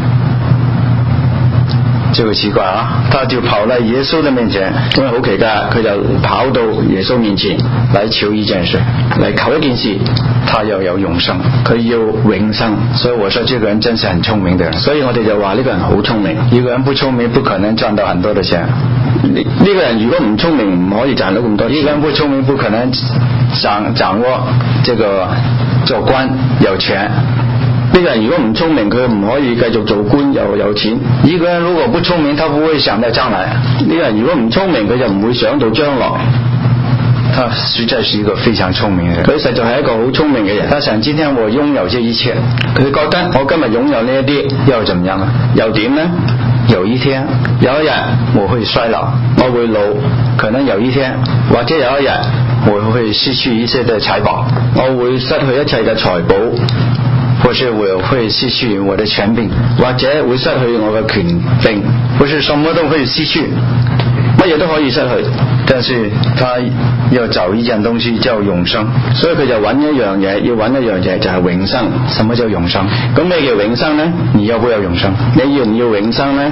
就奇怪啊！他就跑到耶穌的面前， 咁啊好奇怪，佢就跑到耶穌面前來求一件事， 嚟求一件事， 他要有永生， 佢要永生。 所以我說這個人真是很聰明的人。 所以我哋就話呢個人好聰明。 一個人不聰明不可能賺到很多的錢。 呢、這個人如果唔聰明唔可以賺到咁多錢。 一個人不聰明不可能掌掌握這個做官有錢。 呢個人如果唔聰明，佢唔可以繼續做官又有錢。 一個人如果不聰明，他不會想到將來。 呢個人如果唔聰明，佢就唔會想到將來。 他實在是一個非常聰明嘅人。 佢實在係一個好聰明嘅人。 他想今天我擁有這一切， 佢覺得我今日擁有呢一啲， 又怎麼樣呢？ 又點呢？ 有一天， 有一日我會衰老， 我會老。 可能有一天， 或者有一日我會失去一切的財寶， 我會失去一切嘅財寶。 或是我會失去我的權柄， 或者會失去我嘅權柄， 不是什麼都可以失去， 乜嘢都可以失去。 但是他要找一件東西叫永生， 所以佢就揾一樣嘢，要揾一樣嘢就係永生。 什麼叫永生？ 咁咩叫永生呢？ 你要不要永生？ 你要唔要永生呢？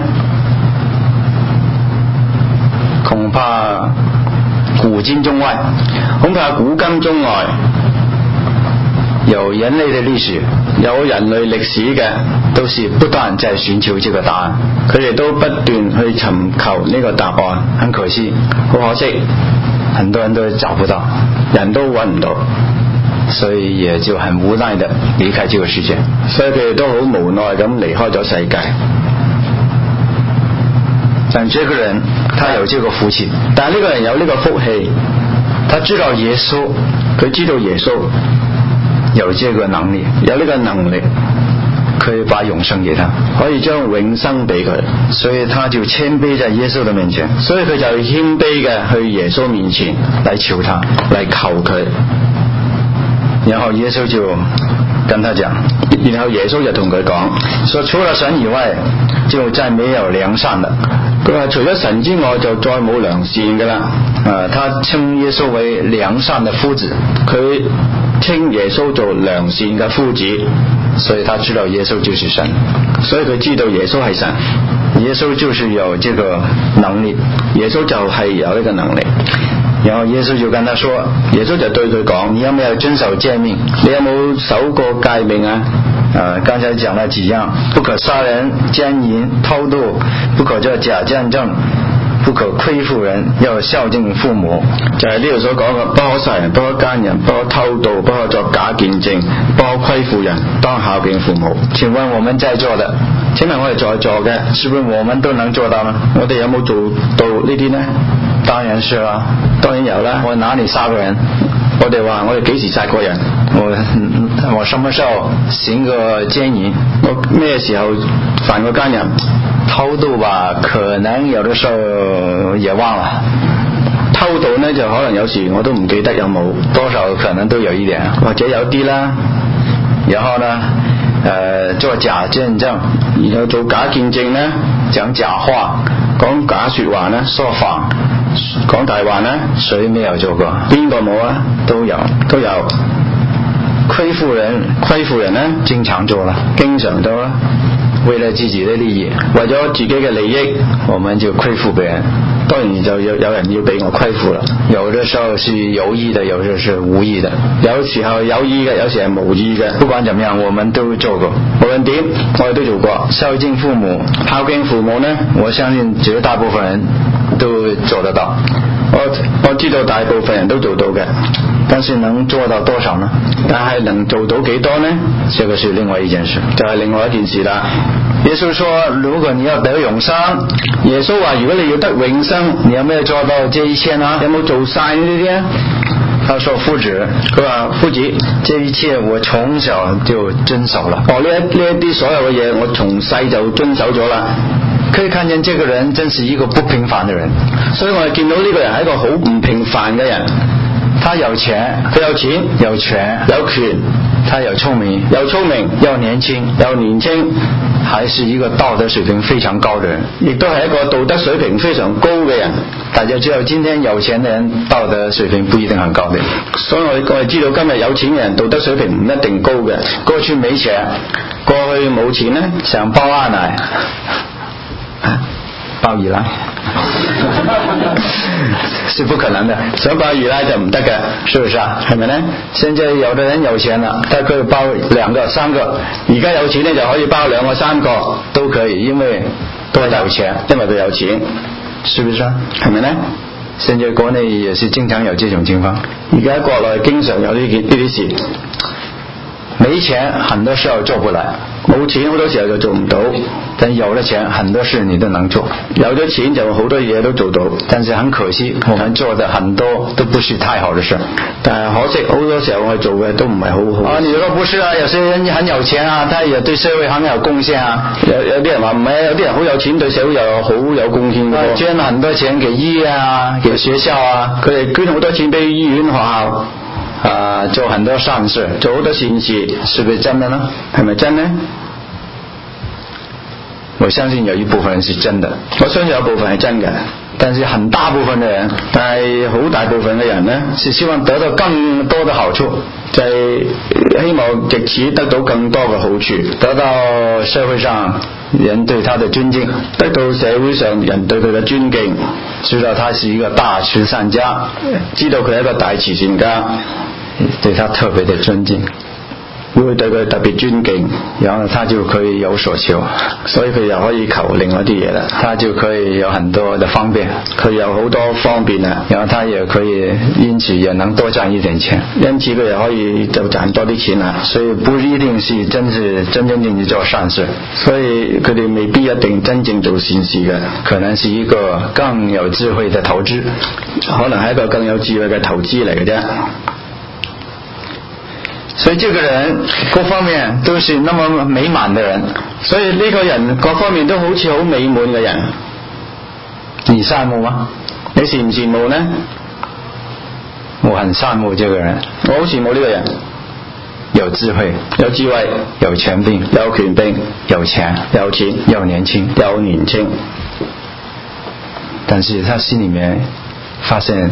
恐怕古今中外， 恐怕古今中外。 有人類的歷史， 有人類歷史嘅， 都是不斷在尋求這個答案， 佢哋都不斷去尋求呢個答案。 很可惜， 好可惜， 很多人都找不到， 人都揾唔到， 所以也就很無奈地離開這個世界。 所以佢哋都好無奈咁離開咗世界。 但這個人他有這個福氣， 但係呢個人有呢個福氣， 他知道耶穌， 佢知道耶穌有這個能力， 有呢個能力可以把永生給他， 可以將永生俾佢， 所以他就謙卑在耶穌的面前， 所以佢就謙卑嘅去耶穌面前來求他， 嚟求佢。 然後耶穌就跟他講， 然後耶穌就同佢講， 說除了神以外，就再沒有良善的。 佢話除咗神之外，就再冇良善噶啦。 啊，他稱耶穌為良善的夫子， 佢稱耶穌做良善嘅夫子， 所以他知道耶穌就是神， 所以佢知道耶穌係神， 耶穌就是有這個能力， 耶穌就係有呢個能力。 然後耶穌就跟他說， 耶穌就對佢講， 你有沒有遵守誡命？ 你有冇守過誡命啊？ 啊，剛才講了幾樣，不可殺人、奸淫、偷盜，不可作假見證，不可虧負人，要孝敬父母。 就係呢度所講嘅，不可殺人，不可奸人，不可偷盜，不可作假見證，不可虧負人，當孝敬父母。 請問我們在座的， 請問我哋在座嘅， 是不是我們都能做到呢？ 我哋有冇做到呢啲呢？ 當然是啦， 當然有啦。 我哪裏殺過人？ 我哋話我哋幾時殺過人？ 我我什麼時候行過奸淫？ 我咩時候犯過奸淫？ 偷盜吧，可能有的時候也忘了。 偷盜呢，就可能有時我都唔記得有冇， 多少可能都有一點， 或者有啲啦。 然後呢，呃，做假見證， 然後做假見證呢， 講假話， 講假說話呢， 說謊， 講大話呢， 誰沒有做過？ 邊個冇啊？ 都有， 都有。 虧負人， 虧負人呢， 經常做啦， 經常做啦。 為了自己的利益， 為咗自己嘅利益， 我們就虧負別人。 當然就有有人要俾我虧負啦。 有的時候是有意的，有的是無意的。 有時候有意嘅，有時係無意嘅。 不管怎麼樣，我們都做過。 無論點，我哋都做過。 孝敬父母， 孝敬父母呢， 我相信絕大部分人都做得到。 我我知道大部分人都做到嘅， 但是能做到多少呢？ 但係能做到幾多呢？ 這個是另外一件事， 就係另外一件事啦。 耶穌說，如果你要得永生， 耶穌話如果你要得永生， 你有沒有做到這一切呢？ 有冇做晒呢啲啊？ 他說夫子，佢話夫子，這一切我從小就遵守了。哦，呢一呢一啲所有嘅嘢，我從細就遵守咗啦。可以看見這個人真是一個不平凡的人，所以我哋見到呢個人係一個好唔平凡嘅人。他有錢，佢有錢，有權，有權，他有聰明，有聰明，又年輕，又年輕，還是一個道德水平非常高的人，亦都係一個道德水平非常高嘅人。大家知道今天有錢的人道德水平不一定很高的，所以我哋我哋知道今日有錢嘅人道德水平唔一定高嘅。過去沒錢，過去冇錢呢，想包阿奶包二奶是不可能的，想包二奶就唔得嘅，是不是啊？係咪呢？現在有的人有錢了，他可以包兩個三個，而家有錢呢就可以包兩個三個都可以，因為都有錢，因為佢有錢，是不是啊？係咪呢？現在國內也是經常有這種情況，而家國內經常有呢件呢啲事。沒錢很多時候做不來，冇錢好多時候就做唔到，但有了錢很多事你都能做，有咗錢就好多嘢都做到。但是很可惜我們做的很多都不是太好的事，但係可惜好多時候我哋做嘅都唔係好好。啊，你說不是啊，有些人很有錢啊，他也對社會很有貢獻啊。有有啲人話唔係，有啲人好有錢對社會又好有貢獻嘅，捐了很多錢給醫啊，給學校啊，佢哋捐好多錢俾醫院學校。啊，做很多善事，做好多善事，是不是真的呢？係咪真呢？我相信有一部分人是真的，我相信有部分係真嘅，但是很大部分嘅人，但係好大部分嘅人呢，是希望得到更多的好處，就係希望藉此得到更多嘅好處，得到社會上人對他的尊敬，得到社會上人對佢嘅尊敬，知道他是一個大慈善家，知道佢係一個大慈善家，對他特別的尊敬，會對佢特別尊敬，然後他就可以有所求，所以佢又可以求另外啲嘢啦，他就可以有很多的方便，佢有好多方便啦，然後他也可以因此也能多賺一點錢，因此佢又可以就賺多啲錢啦，所以不一定是真是真真正正做善事，所以佢哋未必一定真正做善事嘅，可能是一個更有智慧的投資，可能係一個更有智慧嘅投資嚟嘅啫。所以這個人各方面都是那麼美滿的人，所以呢個人各方面都好似好美滿嘅人，你羨慕嗎？你羨唔羨慕呢？我很羨慕這個人，我好羨慕呢個人，有智慧，有智慧，有權柄，有權柄，有錢，有錢，又年輕，又年輕，但是他心裏面發現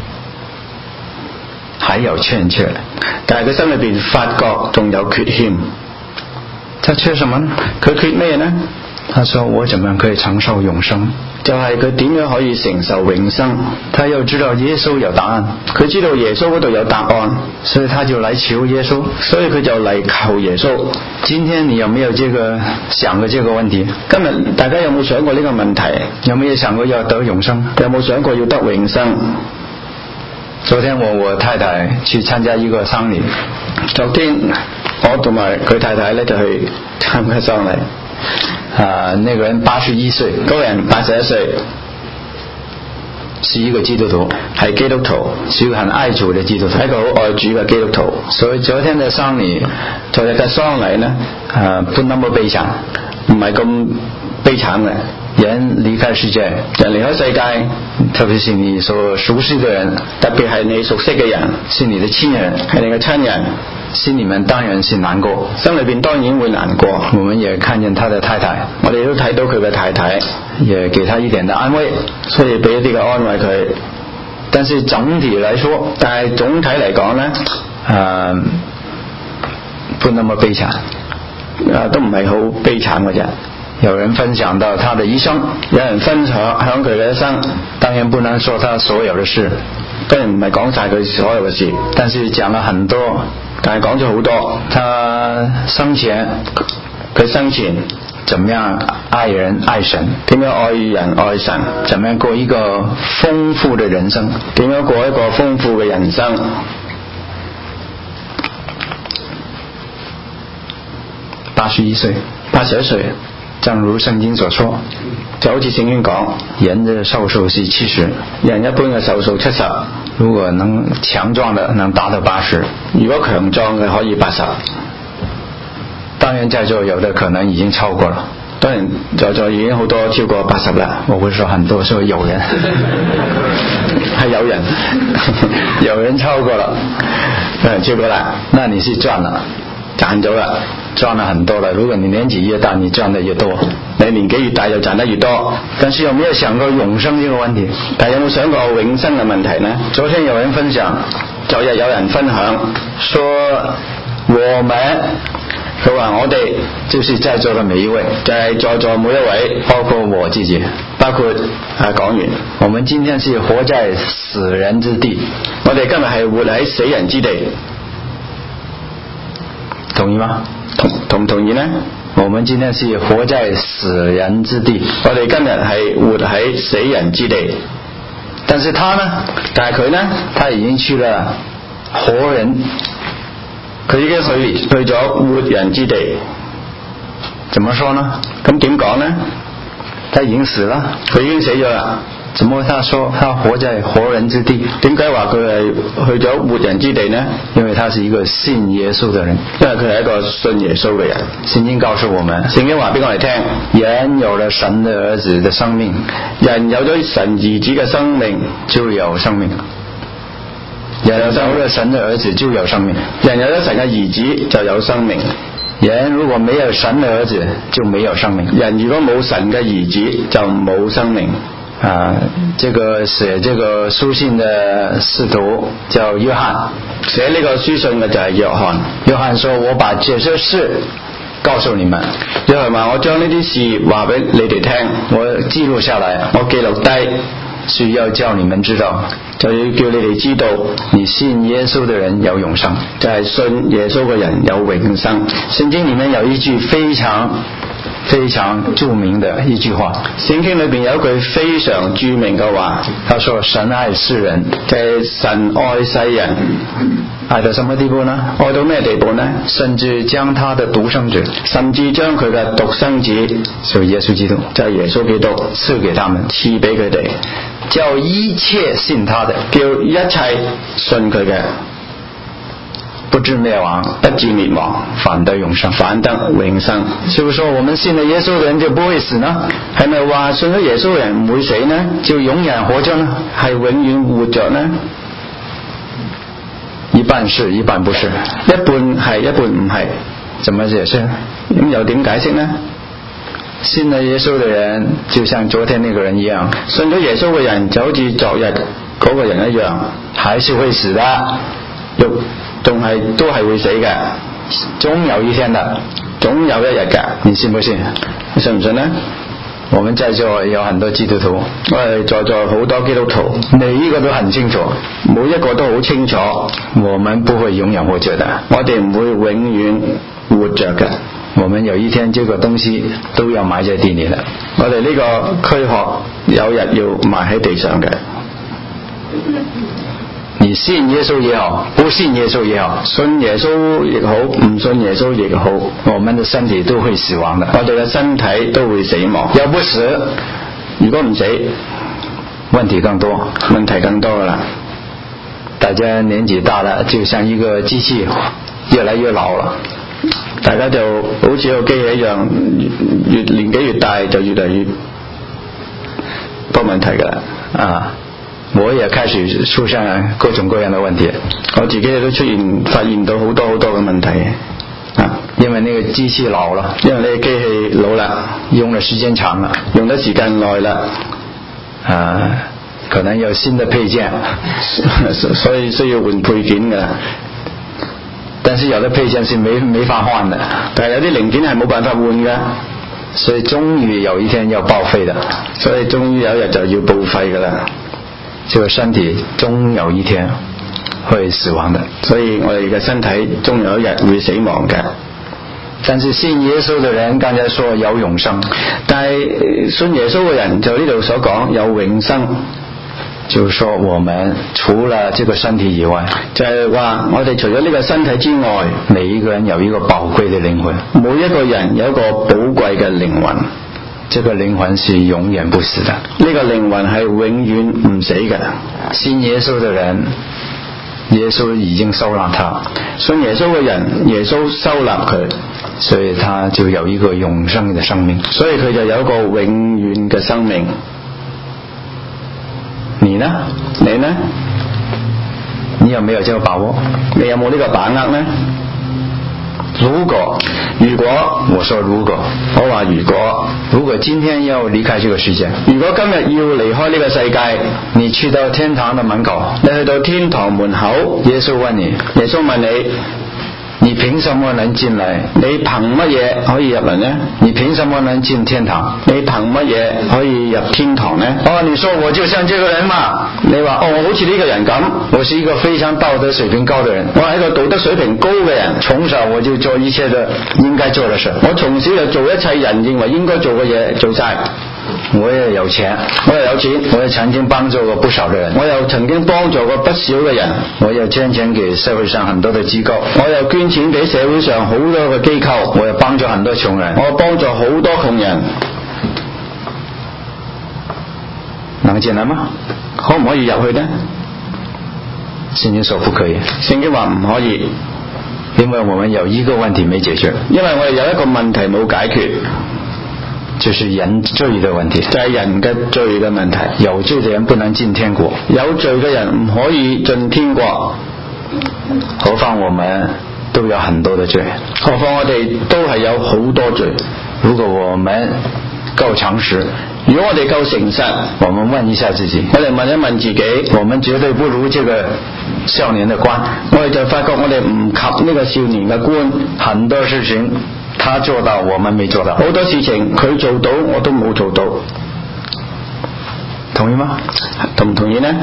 還有欠缺，但係佢心裏邊發覺仲有缺陷。他缺什麼？佢缺咩呢？他說我怎麼樣可以承受永生？就係佢點樣可以承受永生？他又知道耶穌有答案，佢知道耶穌嗰度有答案，所以他就來求耶穌，所以佢就嚟求耶穌。今天你有沒有這個想過這個問題？今日大家有冇想過呢個問題？有冇想過要得永生？有冇想過要得永生？昨天我我太太去參加一個喪禮，昨天我同埋佢太太咧就去參加喪禮。啊，那個人八十一歲，嗰個人八十一歲，是一個基督徒，係基督徒，是一個很愛主嘅基督徒，係一個好愛主嘅基督徒。所以昨天嘅喪禮，昨日嘅喪禮呢，啊，不那麼悲慘，唔係咁悲慘嘅。人離開世界，人離開世界，特別是你所熟悉的人，特別係你熟悉嘅人，是你的親人，係你嘅親人，心裏面當然是難過，心裏邊當然會難過。我們也看見他的太太，我哋都睇到佢嘅太太，也給他一點的安慰，所以俾啲嘅安慰佢。但是總體來說，但係總體嚟講呢，啊，不那麼悲慘，啊，都唔係好悲慘嘅啫。有人分享到他的一生，有人分享響佢嘅一生，當然不能說他所有的事，當然唔係講晒佢所有嘅事，但是講了很多，但係講咗好多。他生前，佢生前怎麼樣愛人愛神，點樣愛人愛神，怎麼樣過一個豐富的人生，點樣過一個豐富嘅人生。八十一歲，八十一歲。正如聖經所說，就好似聖經講，人嘅壽數是七十，人一般嘅壽數七十， 如果能強壯的能達到八十， 如果強壯嘅可以八十。 當然在座有的可能已經超過了， 當然在座已經好多超過八十啦。 我不是說很多，說有人係有人有人超過了， 有人超過啦， 那你是賺了， 賺咗啦， 賺了很多了。如果你年紀越大，你賺得越多， 你年紀越大就賺得越多。 但是有沒有想過永生這個問題？ 但有冇想過永生嘅問題呢？ 昨天有人分享， 昨日有人分享說我們佢話我哋就是在座嘅每一位， 就係在座每一位， 包括我自己， 包括啊講員， 我們今天是活在死人之地， 我哋今日係活喺死人之地， 同意嗎？ 同同唔同意呢？ 我們今天是活在死人之地， 我哋今日係活喺死人之地， 但是他呢？ 但係佢呢？ 他已經去了活人。 佢已經去去咗活人之地， 怎麼說呢？ 咁點講呢？ 他已經死了， 佢已經死咗啦。 怎麼他說他活在活人之地？ 點解話佢係去咗活人之地呢？ 因為他是一個信耶穌的人， 因為佢係一個信耶穌嘅人。 聖經告訴我們， 聖經話俾我哋聽， 人有了神的兒子的生命， 人有咗神兒子嘅生命就有生命。人有了神的兒子就有生命， 人有咗神嘅兒子就有生命。 人如果沒有神的兒子就沒有生命， 人如果冇神嘅兒子就冇生命。 啊，這個寫這個書信的使徒叫約翰， 寫呢個書信嘅就係約翰。 約翰說：我把這些事告訴你們。 約翰話：我將呢啲事話俾你哋聽， 我記錄下來， 我記錄低。 是要叫你們知道， 就要叫你哋知道， 你信耶穌的人有永生， 就係信耶穌嘅人有永生。 聖經裏面有一句非常非常著名的一句話， 聖經裏邊有一句非常著名嘅話， 他說神愛世人， 就係神愛世人， 愛到什麼地步呢？ 愛到咩地步呢？ 甚至將他的獨生子， 甚至將佢嘅獨生子， 就耶穌基督， 就係耶穌基督賜給他們， 賜俾佢哋， 叫一切信他的， 叫一切信佢嘅， 不至滅亡， 不至滅亡， 反得永生， 反得永生。 是不是說我們信了耶穌的人就不會死呢？ 係咪話信咗耶穌嘅人唔會死呢？ 就永遠活着呢？ 係永遠活着呢？ 一半是，一半不是， 一半係，一半唔係， 怎麼解釋？ 咁又點解釋呢？ 信了耶穌的人就像昨天那個人一樣， 信咗耶穌嘅人就好似昨日嗰個人一樣， 還是會死的， 又仲係都係會死嘅， 總有一天的， 總有一日嘅。 你信不信？ 你信唔信呢？ 我們在座有很多基督徒， 我哋在座好多基督徒， 每一個都很清楚， 每一個都好清楚， 我們不會永遠活着的， 我哋唔會永遠活着嘅。 我們有一天這個東西都要埋在地裏的， 我哋呢個軀殼有日要埋喺地上嘅。 你信耶穌也好，不信耶穌也好， 信耶穌亦好，唔信耶穌亦好， 我們的身體都會死亡的， 我哋嘅身體都會死亡。 要不死， 如果唔死， 問題更多， 問題更多噶啦。 大家年紀大了，就像一個機器，越來越老了。 大家就好似個機器一樣，越，越年紀越大就越嚟越多問題噶啦。 啊，我也開始出現各種各樣的問題， 我自己都出現發現到好多好多嘅問題。啊， 因為那個機器老了， 因為呢個機器老啦， 用的時間長了， 用得時間耐啦， 啊，可能有新的配件， 所以需要換配件噶。 但是有的配件是沒沒法換的， 但係有啲零件係冇辦法換噶， 所以終於有一天要報廢的， 所以終於有一日就要報廢噶啦。 這個身體終有一天會死亡的， 所以我哋嘅身體終有一日會死亡嘅。 但是信耶穌的人剛才說有永生， 但係信耶穌嘅人就呢度所講有永生。 就是說我們除了這個身體以外， 就係話我哋除咗呢個身體之外， 每一個人有一個寶貴的靈魂， 每一個人有一個寶貴嘅靈魂。 這個靈魂是永遠不死的， 呢個靈魂係永遠唔死嘅。 信耶穌的人，耶穌已經收納他， 信耶穌嘅人，耶穌收納佢， 所以他就有一個永生嘅生命， 所以佢就有一個永遠嘅生命。 你呢？ 你呢？ 你有沒有這個把握？ 你有冇呢個把握呢？ 如果如果我說如果我話如果如果今天要離開這個世界， 如果今日要離開呢個世界， 你去到天堂的門口， 你去到天堂門口， 耶穌問你， 耶穌問你， 你憑什麼能進來？ 你憑乜嘢可以入嚟呢？ 你憑什麼能進天堂？ 你憑乜嘢可以入天堂呢？ 哦，你說我就像這個人嘛？ 你話哦，我好似呢個人咁， 我是一個非常道德水平高的人， 我係一個道德水平高嘅人， 從小我就做一切的應該做的事， 我從小就做一切人認為應該做嘅嘢做晒。 我也有錢， 我又有錢， 我也曾經幫助過不少的人， 我又曾經幫助過不少嘅人， 我又捐錢給社會上很多的機構， 我又捐錢俾社會上好多嘅機構， 我又幫助很多窮人， 我幫助好多窮人， 能進來嗎？ 可唔可以入去呢？ 聖經說不可以， 聖經話唔可以， 因為我們有一個問題沒解決， 因為我哋有一個問題冇解決， 就是人罪的問題， 就係人嘅罪嘅問題。 有罪的人不能進天國， 有罪嘅人唔可以進天國， 何況我們都有很多的罪， 何況我哋都係有好多罪。 如果我們夠誠實， 如果我哋夠誠實， 我們問一下自己， 我哋問一問自己， 我們絕對不如這個少年的官， 我哋就發覺我哋唔及呢個少年嘅官， 很多事情他做到，我們沒做到， 好多事情佢做到，我都冇做到， 同意嗎？ 同唔同意呢？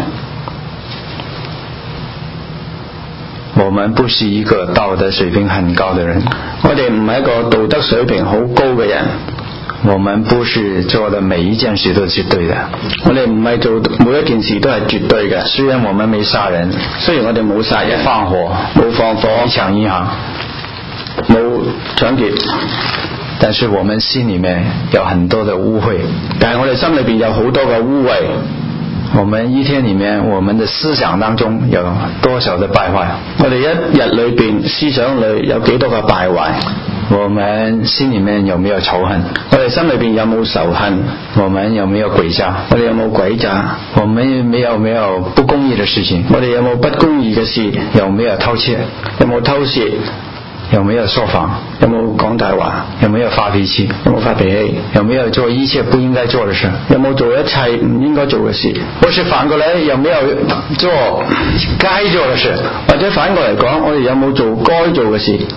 我們不是一個道德水平很高的人， 我哋唔係一個道德水平好高嘅人， 我們不是做的每一件事都是對的， 我哋唔係做每一件事都係絕對嘅。 雖然我們沒殺人， 雖然我哋冇殺人、 放火、 冇放火、 沒搶銀行、 冇搶劫， 但是我們心裏面有很多的污穢， 但係我哋心裏邊有好多嘅污穢。 我們一天裏面，我們的思想當中有多少的敗壞？ 我哋一日裏邊思想裏有幾多個敗壞？ 我們心裏面有沒有仇恨？ 我哋心裏邊有冇仇恨？ 我們有沒有詭詐？ 我哋有冇詭詐？ 我們有沒有沒有不公義的事情？ 我哋有冇不公義嘅事？ 有沒有偷竊？ 有冇偷竊？ 有沒有說謊？ 有冇講大話？ 有沒有發脾氣？ 有冇發脾氣？ 有沒有做一切不應該做的事？ 有冇做一切唔應該做嘅事？ 或是反過來，有沒有做該做的事？ 或者反過嚟講，我哋有冇做該做嘅事？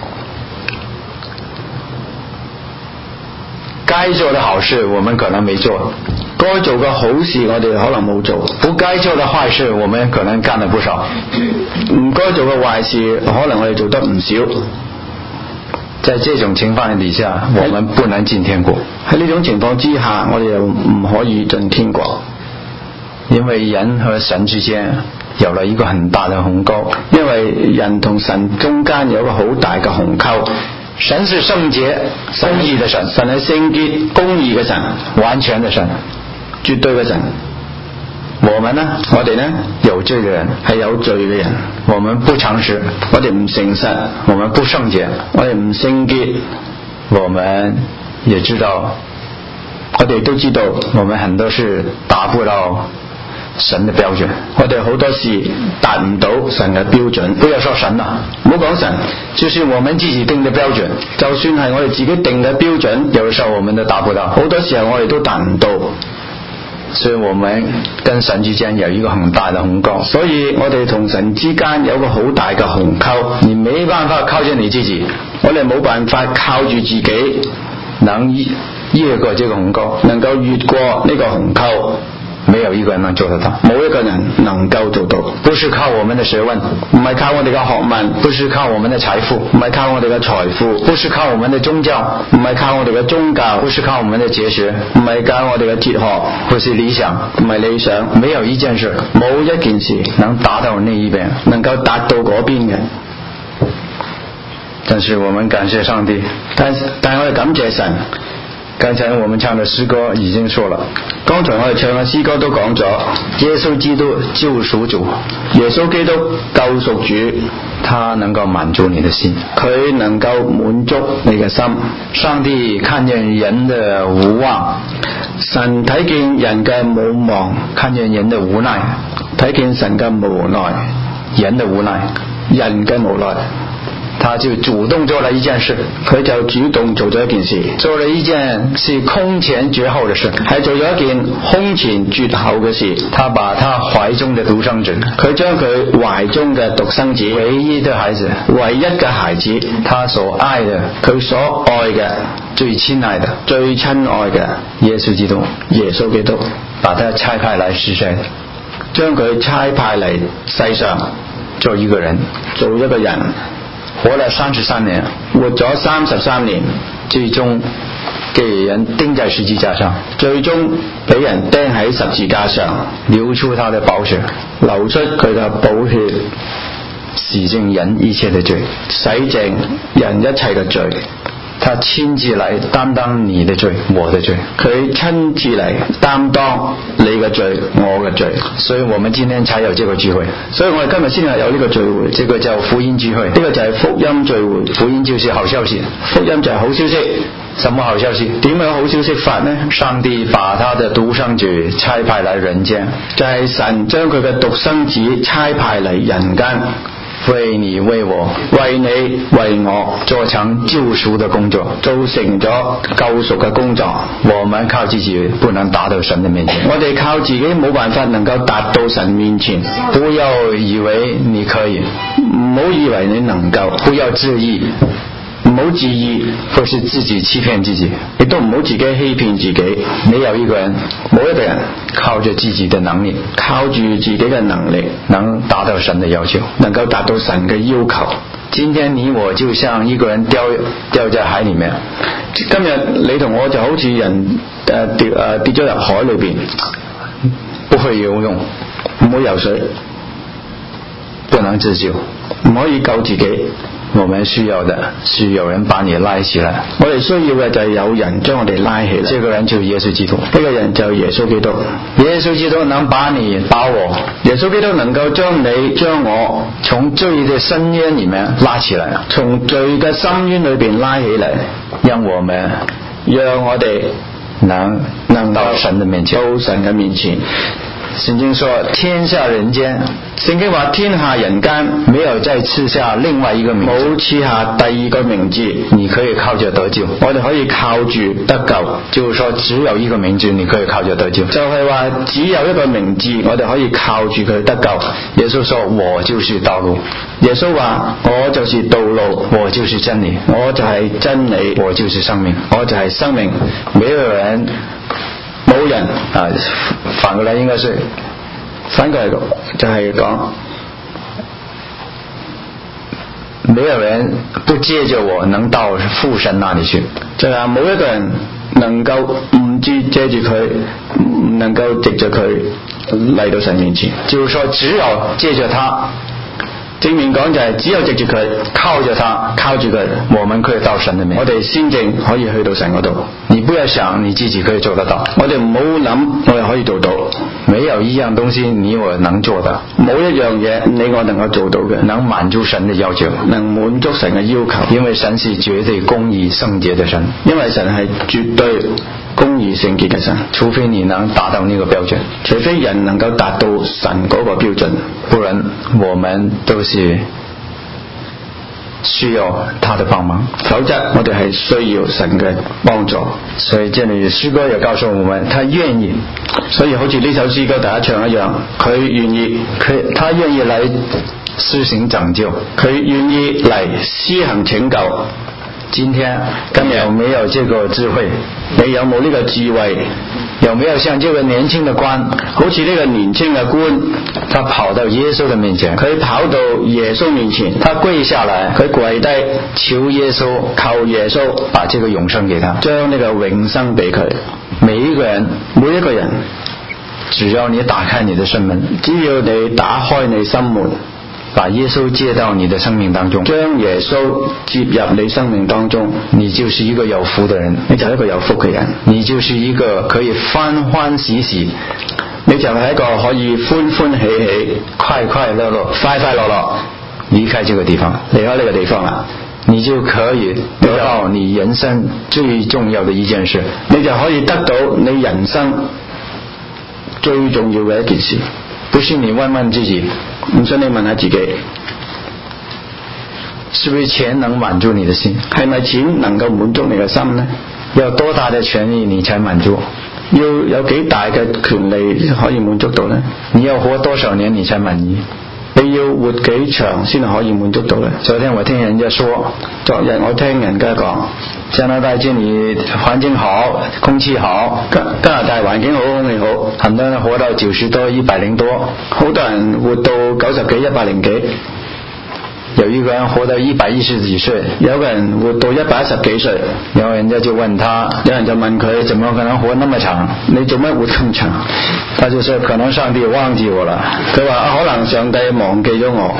該做的好事，我們可能沒做； 該做嘅好事，我哋可能冇做； 不該做的壞事，我們可能幹了不少。 唔該做嘅壞事，可能我哋做得唔少。 在這種情況底下，我們不能進天國。 喺呢種情況之下，我哋又唔可以進天國， 因為人和神之間有了一個很大的鴻溝， 因為人同神中間有一個好大嘅鴻溝。 神是聖潔、公義的神， 神係聖潔、公義嘅神， 完全的神， 絕對嘅神。 我們呢？ 我哋呢？ 有罪嘅人， 係有罪嘅人。 我們不誠實， 我哋唔誠實， 我們不聖潔， 我哋唔聖潔。 我們也知道， 我哋都知道， 我們很多事達不到神的標準， 我哋好多事達唔到神嘅標準。 不要說神啦， 唔好講神， 就算我們自己定的標準， 就算係我哋自己定嘅標準， 有時候我們都達不到， 好多時候我哋都達唔到。 所以我們跟神之間有一個很大的鴻溝， 所以我哋同神之間有個好大嘅鴻溝， 你沒辦法靠近你自己， 我哋冇辦法靠住自己能越過這個鴻溝， 能夠越過呢個鴻溝。 沒有一個人能做得到， 冇一個人能夠做到。 不是靠我們的學問， 唔係靠我哋嘅學問； 不是靠我們的財富， 唔係靠我哋嘅財富； 不是靠我們的宗教， 唔係靠我哋嘅宗教； 不是靠我們的哲學， 唔係靠我哋嘅哲學； 不是理想， 唔係理想。 沒有一件事， 冇一件事能達到那一邊， 能夠達到嗰邊嘅。 但是我們感謝上帝， 但但係我哋感謝神。 剛才我們唱的詩歌已經說了，剛才我哋唱嘅詩歌都講咗，耶穌基督救贖主，耶穌基督救贖主， 他能夠滿足你的心， 佢能夠滿足你嘅心。 上帝看見人的無望， 神睇見人嘅無望， 看見人的無奈， 睇見神嘅無奈， 人的無奈， 人嘅無奈， 他就主動做了一件事， 佢就主動做咗一件事， 做了一件是空前絕後的事， 係做咗一件空前絕後嘅事。 他把他懷中的獨生子， 佢將佢懷中嘅獨生子， 唯一的孩子， 唯一嘅孩子， 他所愛的， 佢所愛嘅， 最親愛的， 最親愛嘅耶穌基督， 耶穌基督， 把他差派來世上， 將佢差派嚟世上做一個人， 做一個人。 活了三十三年， 活咗三十三年， 最終給人釘在十字架上， 最終俾人釘喺十字架上， 流出他的寶血， 流出佢嘅寶血， 洗淨人一切的罪， 洗淨人一切嘅罪。 他親自來擔當你的罪，我的罪， 佢親自嚟擔當你嘅罪，我嘅罪， 所以我們今天才有這個聚會， 所以我哋今日先係有呢個聚會， 這個叫福音聚會， 呢個就係福音聚會， 福音就是好消息， 福音就係好消息。 什麼好消息？ 點樣好消息法呢？ 上帝把他的獨生子差派來人間， 就係神將佢嘅獨生子差派嚟人間。 為你為我， 為你為我做成救贖的工作， 做成咗救贖嘅工作。 我們靠自己不能達到神的面前， 我哋靠自己冇辦法能夠達到神面前。 不要以為你可以， 唔好以為你能夠， 不要自義， 唔好自義， 或是自己欺騙自己， 亦都唔好自己欺騙自己。 沒有一個人， 冇一個人靠着自己的能力， 靠住自己嘅能力能達到神的要求， 能夠達到神嘅要求。 今天你我就像一個人掉掉在海裡面， 今日你同我就好似人誒跌誒跌咗入海裏邊， 不會游泳， 唔會游水， 不能自救， 唔可以救自己。 我們需要的是有人把你拉起來， 我哋需要嘅就係有人將我哋拉起來。 這個人就耶穌基督， 呢個人就耶穌基督。 耶穌基督能把你把我， 耶穌基督能夠將你將我從罪的深淵裡面拉起來， 從罪嘅深淵裏邊拉起嚟， 讓我們讓我哋能能到神的面前， 到神嘅面前。 聖經說天下人間， 聖經話天下人間沒有再賜下另外一個名字， 冇賜下第二個名字， 你可以靠着得救， 我哋可以靠住得救。 就是說只有一個名字你可以靠着得救， 就係話只有一個名字我哋可以靠住佢得救。 耶穌說我就是道路， 耶穌話我就是道路， 我就是真理， 我就係真理， 我就是生命， 我就係生命。 沒有人冇人啊，反過來應該是反過來就係講， 沒有人不借着我能到父神那裡去， 就係冇一個人能夠唔知借住佢，唔能夠藉着佢嚟到神面前。 就是說只有借着他， 正面講就係只有藉住佢， 靠着他， 靠住佢， 我們可以到神的面前， 我哋先正可以去到神嗰度。 你不要想你自己可以做得到， 我哋唔好諗我哋可以做到。 沒有一樣東西你我能做的， 冇一樣嘢你我能夠做到嘅， 能滿足神的要求， 能滿足神嘅要求。 因為神是絕對公義聖潔的神， 因為神係絕對公義聖潔嘅神。 除非你能達到那個標準， 除非人能夠達到神嗰個標準， 不然我們都是需要他的幫忙， 否則我哋係需要神嘅幫助。 所以這裏詩歌也告訴我們，他願意， 所以好似呢首詩歌大家唱一樣，佢願意， 佢他願意來施行拯救， 佢願意嚟施行拯救。 今天今日有沒有這個智慧？ 你有冇呢個智慧？ 有沒有像這個年輕的官， 好似呢個年輕嘅官， 他跑到耶穌的面前， 佢跑到耶穌面前， 他跪下來， 佢跪低求耶穌， 求耶穌把這個永生給他， 將呢個永生俾佢。 每一個人， 每一個人， 只要你打開你的心門， 只要你打開你心門， 把耶穌接到你的生命當中， 將耶穌接入你生命當中， 你就是一個有福的人， 你就係一個有福嘅人， 你就是一個可以歡歡喜喜， 你就係一個可以歡歡喜喜、 快快樂樂、 快快樂樂離開這個地方， 離開呢個地方啦， 你就可以得到你人生最重要的一件事， 你就可以得到你人生最重要嘅一件事。 不信你問問自己， 唔信你問下自己， 是不是錢能滿足你的心？ 係咪錢能夠滿足你嘅心呢？ 要多大的權利你才滿足？ 要有幾大嘅權利可以滿足到呢？ 你要活多少年你才滿意？ 你要活幾長先可以滿足到呢？ 昨天我聽人家說， 昨日我聽人家講， 加拿大這裡環境好，空氣好， 加加拿大環境好，空氣好， 很多人活到九十多、一百零多， 好多人活到九十幾、一百零幾。 有一個人活到一百一十幾歲， 有個人活到一百一十幾歲， 然後人家就問他， 有人就問佢，怎麼可能活那麼長？你做乜活咁長？ 他就說可能上帝忘記我了。 佢話可能上帝忘記咗我。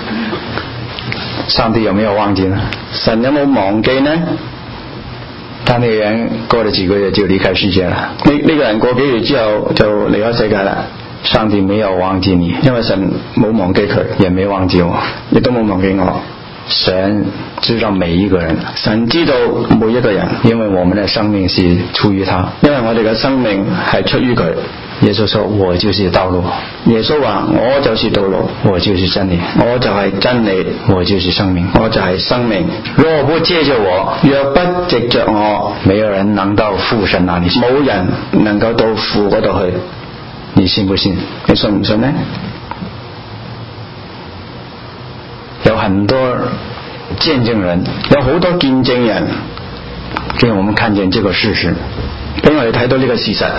上帝有沒有忘記呢？ 神有冇忘記呢？ 他那個人過了幾個月就離開世界了。 呢呢個人過幾月之後就離開世界啦。 上帝沒有忘記你， 因為神冇忘記佢， 也沒忘記我， 亦都冇忘記我。 神知道每一個人， 神知道每一個人， 因為我們的生命是出於他， 因為我哋嘅生命係出於佢。 耶穌說我就是道路， 耶穌話我就是道路， 我就是真理， 我就係真理， 我就是生命， 我就係生命。 若不借着我， 若不藉着我， 沒有人能到父神那裡去， 冇人能夠到父嗰度去。 你信不信？ 你信唔信呢？ 有很多見證人， 有好多見證人， 給我們看見這個事實， 俾我哋睇到呢個事實。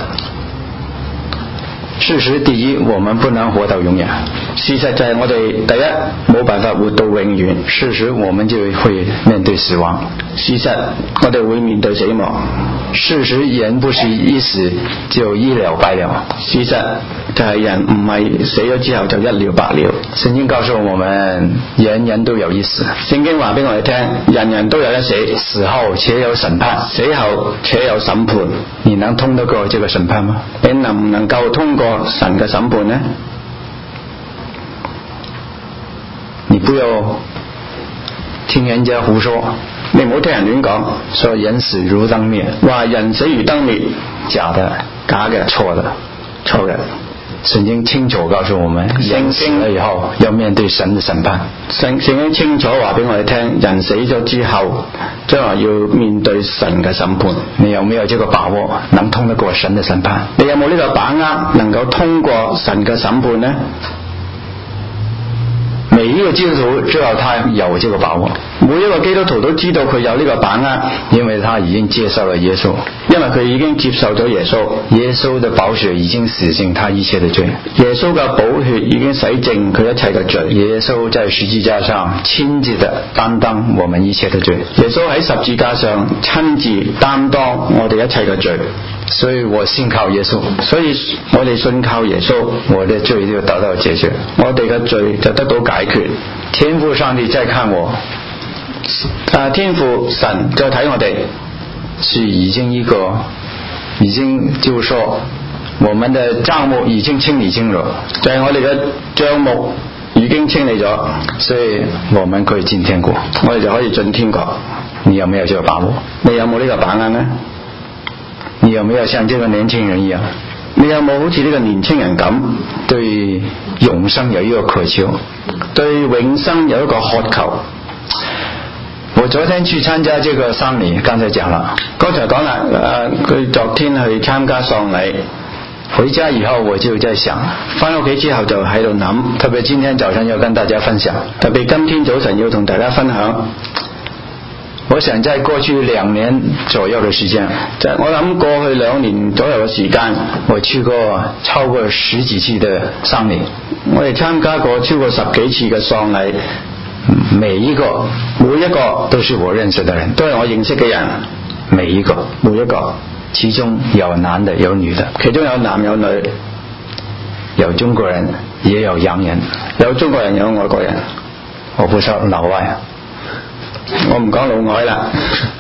事實第一，我們不能活到永遠。 事實就係我哋第一冇辦法活到永遠。 事實我們就會面對死亡。 事實我哋會面對死亡。 事實人不是一死就一了百了。 事實就係人唔係死咗之後就一了百了。 聖經告訴我們，人人都有一死。 聖經話俾我哋聽，人人都有一死， 死後且有審判， 死後且有審判。 你能通得過這個審判嗎？ 你能唔能夠通過神嘅審判呢？ 你不要聽人家胡說， 你唔好聽人亂講， 說人死如燈滅， 話人死如燈滅， 假的、 假嘅、 錯的、 錯嘅。 聖經清楚告訴我們，人死了以後要面對神的審判。 聖聖經清楚話俾我哋聽，人死咗之後將來要面對神嘅審判。 你有沒有這個把握能通得過神的審判？ 你有冇呢個把握能夠通過神嘅審判呢？ 每一個基督徒知道他有這個把握， 每一個基督徒都知道佢有呢個把握， 因為他已經接受了耶穌， 因為佢已經接受咗耶穌， 耶穌的寶血已經洗淨他一切的罪， 耶穌嘅寶血已經洗淨佢一切嘅罪， 耶穌在十字架上親自的擔當我們一切的罪， 耶穌喺十字架上親自擔當我哋一切嘅罪。 所以我信靠耶穌， 所以我哋信靠耶穌， 我的罪就得到解決， 我哋嘅罪就得到解決。 天父上帝再看我， 啊，天父神再睇我哋， 是已經一個，已經就是說，我們的賬目已經清理清咗， 就係我哋嘅賬目已經清理咗， 所以我們可以進天國， 我哋就可以進天國。 你有沒有這個把握？ 你有冇呢個把握呢？ 你有沒有像這個年輕人一樣？ 你有冇好似呢個年輕人咁， 對永生有一個渴求， 對永生有一個渴求？ 我昨天去參加這個喪禮，剛才講了， 剛才講啦，誒，佢昨天去參加喪禮， 回家以後我就在想， 返屋企之後就喺度諗， 特別今天早上要跟大家分享， 特別今天早晨要同大家分享。 我想在過去兩年左右的時間， 就我諗過去兩年左右嘅時間， 我去過超過十幾次的喪禮， 我哋參加過超過十幾次嘅喪禮， 每一個每一個都是我認識的人， 都係我認識嘅人， 每一個每一個， 其中有男的有女的， 其中有男有女， 有中國人也有洋人， 有中國人有外國人， 我不說老外， 我唔講老外啦，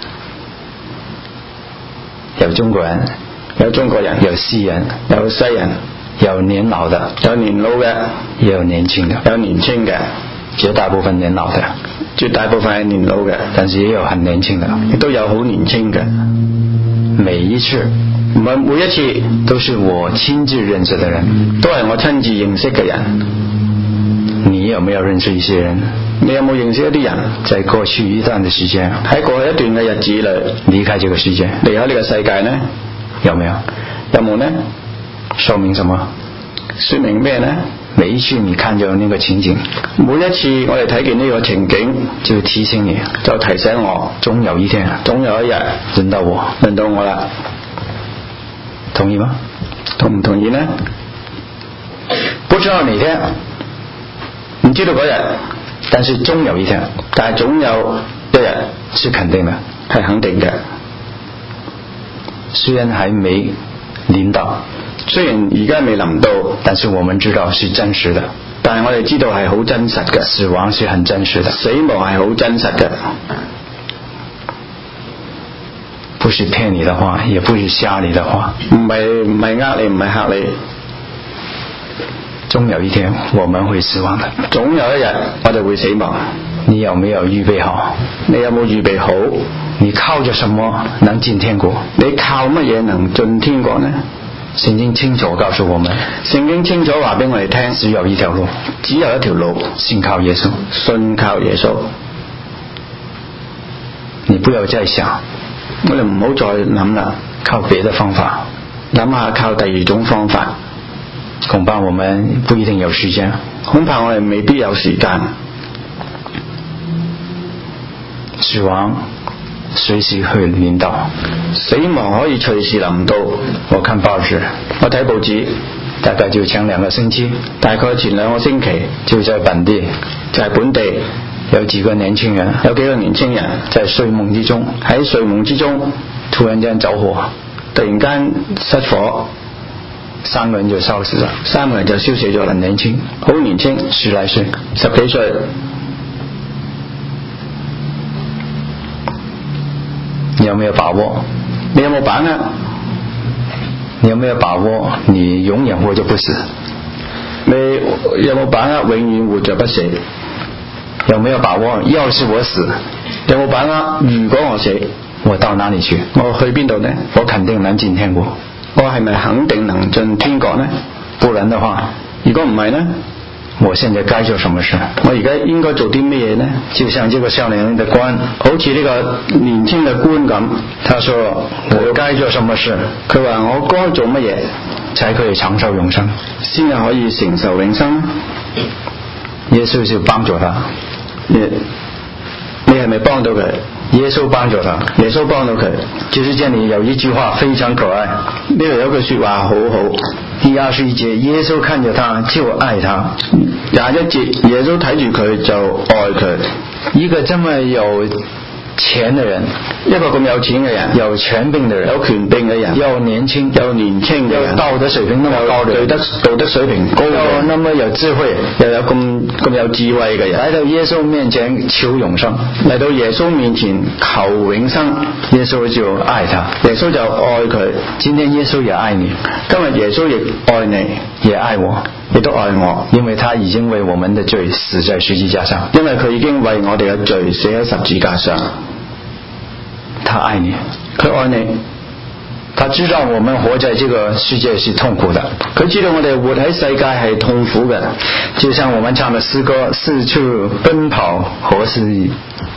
有中國人， 有中國人， 有西人， 有西人， 有年老的， 有年老嘅， 也有年輕的， 有年輕嘅， 絕大部分年老的， 絕大部分係年老嘅， 但是也有很年輕的， 亦都有好年輕嘅。 每一次唔係每一次都是我親自認識的人， 都係我親自認識嘅人。 你有沒有認識一些人？ 你有冇認識一啲人？ 在過去一段的時間， 喺過去一段嘅日子裏離開這個世界， 離開呢個世界呢？ 有沒有？ 有冇呢？ 說明什麼？ 說明咩呢？ 每一次你看到那個情景， 每一次我哋睇見呢個情景， 就提醒你， 就提醒我， 總有一天， 總有一日輪到我， 輪到我啦。 同意嗎？ 同唔同意呢？不知道哪天，唔知道嗰日， 但是終有一天， 但係總有一日是肯定的， 係肯定嘅。 雖然還沒臨到， 雖然而家未臨到， 但是我們知道是真實的。 但係我哋知道係好真實嘅， 死亡是很真實的， 死亡係好真實嘅， 不是騙你的話，也不是嚇你的話， 唔係唔係呃你，唔係嚇你。 終有一天我們會死亡的， 總有一日我哋會死亡。 你有沒有預備好？ 你有冇預備好？ 你靠着什麼能進天國？ 你靠乜嘢能進天國呢？ 聖經清楚告訴我們， 聖經清楚話俾我哋聽， 只有一條路， 只有一條路， 信靠耶穌， 信靠耶穌。 你不要再想， 我哋唔好再諗啦， 靠別的方法， 諗下靠第二種方法， 恐怕我們不一定有時間， 恐怕我哋未必有時間。 死亡隨時會臨到， 死亡可以隨時臨到。 我看報紙， 我睇報紙， 大概就前兩個星期， 大概前兩個星期就在本地， 就係本地有幾個年輕人， 有幾個年輕人在睡夢之中， 喺睡夢之中突然間着火， 突然間失火， 三個人就燒死了， 三個人就燒死咗。 很年輕， 好年輕， 十來歲， 十幾歲。 你有沒有把握？ 你有冇把握？ 你有沒有把握？你永遠活着不死？ 你有冇把握永遠活着不死？ 有沒有把握？要是我死， 有冇把握？如果我死， 我到哪裏去？ 我去邊度呢？ 我肯定能進天國。 我係咪肯定能進天國呢？ 不然的話， 如果唔係呢？ 我現在該做什麼事？ 我而家應該做啲咩嘢呢？ 就像這個少年人的官， 好似呢個年輕嘅官咁， 他說我該做什麼事？ 佢話我該做乜嘢才可以長壽永生， 先係可以承受永生？ 耶穌就幫助他。 你你係咪幫到佢？ 耶穌幫助他， 耶穌幫到佢。 就是這裡有一句話非常可愛， 呢度有句說話好好。 第二十一節，耶穌看着他就愛他。 廿一節，耶穌睇住佢就愛佢。 一個這麼有錢的人， 一個咁有錢嘅人， 有權柄的人， 有權柄嘅人， 又年輕， 又年輕嘅人， 有道德水平那麼高的人， 道德道德水平高嘅， 又那麼有智慧， 又有咁咁有智慧嘅人， 來到耶穌面前求永生， 嚟到耶穌面前求永生， 耶穌就愛他， 耶穌就愛佢。 今天耶穌也愛你， 今日耶穌亦愛你， 也愛我， 亦都愛我， 因為他已經為我們的罪死在十字架上， 因為佢已經為我哋嘅罪死喺十字架上。 他愛你， 佢愛你， 他知道我們活在這個世界是痛苦的， 佢知道我哋活喺世界係痛苦嘅， 就像我們唱的詩歌，四處奔跑何時已，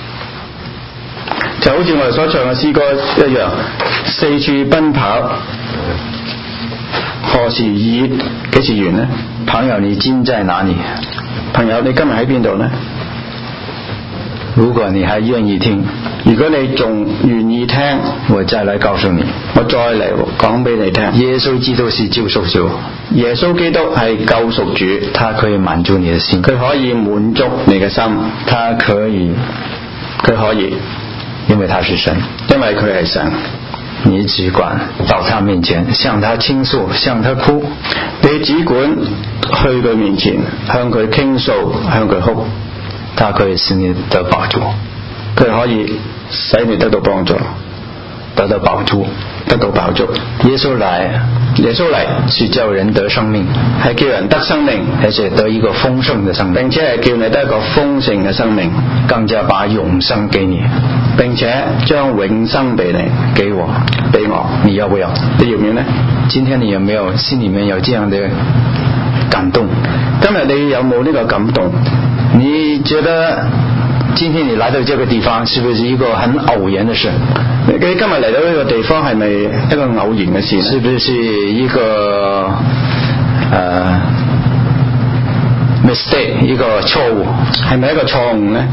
就好似我哋所唱嘅詩歌一樣，四處奔跑何時已，幾時完呢？ 朋友，你今在哪裡？ 朋友，你今日喺邊度呢？ 如果你還願意聽， 如果你仲願意聽， 我再來告訴你， 我再嚟講俾你聽。 耶穌基督是救贖主， 耶穌基督係救贖主， 他可以滿足你的心， 佢可以滿足你嘅心， 他可以， 佢可以， 因為他是神， 因為佢係神。 你只管到他面前，向他傾訴，向他哭。 你只管去佢面前，向佢傾訴，向佢哭， 他可以使你得幫助， 佢可以使你得到幫助， 得到幫助， 得到幫助。 耶穌來， 耶穌嚟是叫人得生命， 係叫人得生命， 而且得一個豐盛的生命， 並且係叫你得一個豐盛嘅生命， 更加把永生給你， 並且將永生俾你， 給我， 俾我， 你要不要？ 你要唔要呢？ 今天你有沒有心裏面有這樣的感動？ 今日你有冇呢個感動？ 你覺得今天你來到這個地方是不是一個很偶然的事？ 你今日嚟到呢個地方係咪一個偶然嘅事？ 是不是一個呃 mistake， 一個錯誤？ 係咪一個錯誤呢？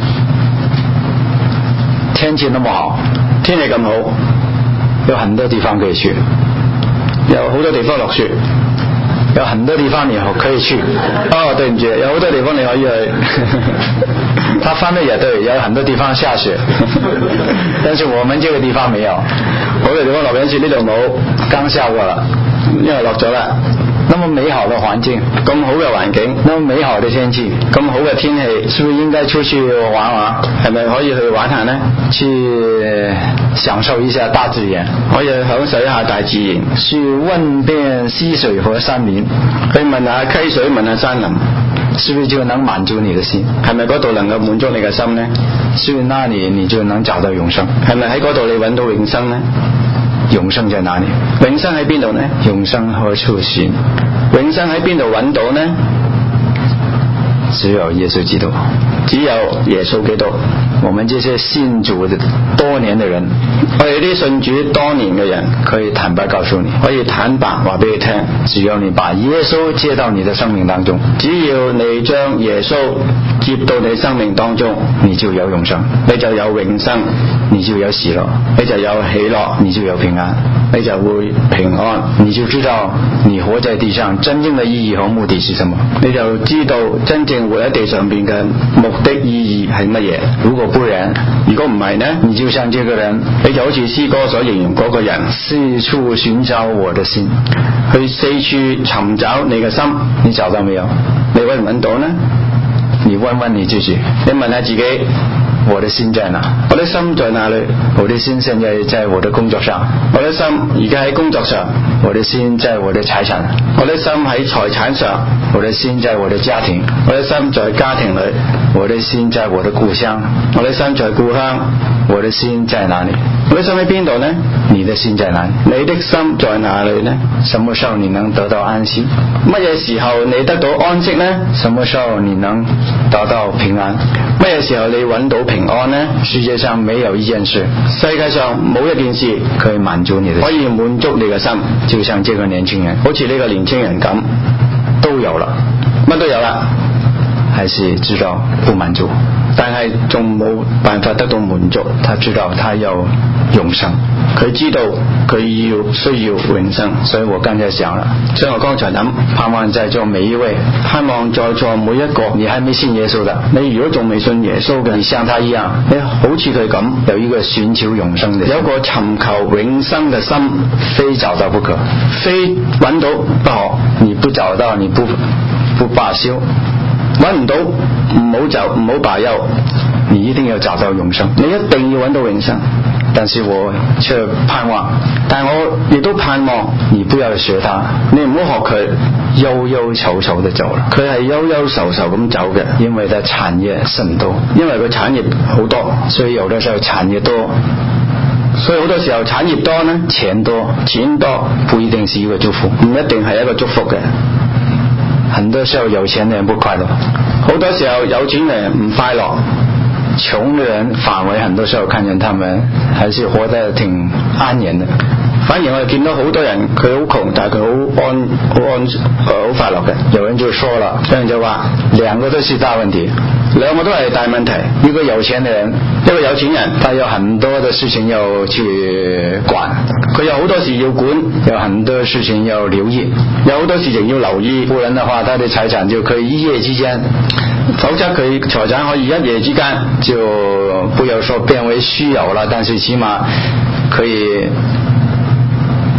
天氣那麼好， 天氣咁好， 有很多地方可以去， 有好多地方落雪， 有很多地方你可以去。 哦，對唔住，有好多地方你可以去。 他翻的也對，有很多地方下雪，但是我們這個地方沒有， 好多地方落緊雪，呢度冇， 剛下過了， 因為落咗啦。 那麼美好的環境， 咁好嘅環境， 那麼美好的天氣， 咁好嘅天氣， 是不是應該出去玩玩？ 係咪可以去玩下呢？ 去享受一下大自然， 可以享受一下大自然， 去問遍溪水和山林， 去問下溪水，問下山林， 是不是就能滿足你的心？ 係咪嗰度能夠滿足你嘅心呢？ 是不是那裡你就能找到永生？ 係咪喺嗰度你揾到永生呢？ 永生在哪裡？ 永生喺邊度呢？ 永生何處尋？ 永生喺邊度揾到呢？ 只有耶穌基督， 只有耶穌基督。 我們這些信主的多年的人， 我哋啲信主多年嘅人， 可以坦白告訴你， 可以坦白話俾你聽， 只要你把耶穌接到你的生命當中， 只要你將耶穌接到你生命當中， 你就有永生， 你就有永生， 你就有喜樂， 你就有喜樂， 你就有平安， 你就會平安， 你就知道你活在地上真正的意義和目的是什麼， 你就知道真正活喺地上邊嘅目的意義係乜嘢。 如果不然， 如果唔係呢， 你就像這個人， 你就好似詩歌所形容嗰個人， 四處尋找我的心， 去四處尋找你嘅心， 你找到沒有？ 你揾唔揾到呢？ 你問問你自己， 你問下自己， 我的心在哪？ 我的心在哪裏？ 我的心現在在我的工作上， 我的心而家喺工作上， 我的心在我的財產， 我的心喺財產上， 我的心在我的家庭， 我的心在家庭裏， 我的心在我的故鄉， 我的心在故鄉， 我的心在哪裏？ 我的心喺邊度呢？ 你的心在哪裏？ 你的心在哪裏呢？ 什麼時候你能得到安息？ 乜嘢時候你得到安息呢？ 什麼時候你能得到平安？ 乜嘢時候你揾到平安呢？ 世界上沒有一件事， 世界上冇一件事可以滿足你的心， 可以滿足你嘅心， 就像這個年輕人， 好似呢個年輕人咁， 都有了， 乜都有啦， 還是知道不滿足， 但係仲冇辦法得到滿足。 他知道他要永生， 佢知道佢要需要永生。 所以我剛才想了， 所以我剛才諗， 盼望在座每一位， 盼望在座每一個， 你還沒信耶穌的， 你如果仲未信耶穌嘅， 你像他一樣， 你好似佢咁， 有一個尋求永生的， 有一個尋求永生嘅心， 非找到不可， 非揾到不可。 你不找到，你不不罷休， 揾唔到唔好走，唔好罷休， 你一定要找到永生， 你一定要揾到永生。 但是我卻盼望， 但我亦都盼望你不要學他， 你唔好學佢憂憂愁愁地走了。 佢係憂憂愁愁咁走嘅， 因為佢產業甚多， 因為佢產業好多， 所以有的時候產業多， 所以好多時候產業多呢， 錢多， 錢多不一定是一個祝福， 唔一定係一個祝福嘅。 很多時候有錢人不快樂， 好多時候有錢人唔快樂。 窮的人反為很多時候看見他們還是活得挺安然的， 反而我哋見到好多人佢好窮，但係佢好安好安誒好快樂嘅。 有人就說了， 有人就話兩個都是大問題， 兩個都係大問題。 一個有錢的人， 一個有錢人， 他有很多的事情要去管， 佢有好多事要管， 有很多事情要留意， 有好多事情要留意， 不然的話他的財產就可以一夜之間， 否則佢財產可以一夜之間就不要說變為虛有了，但是起碼可以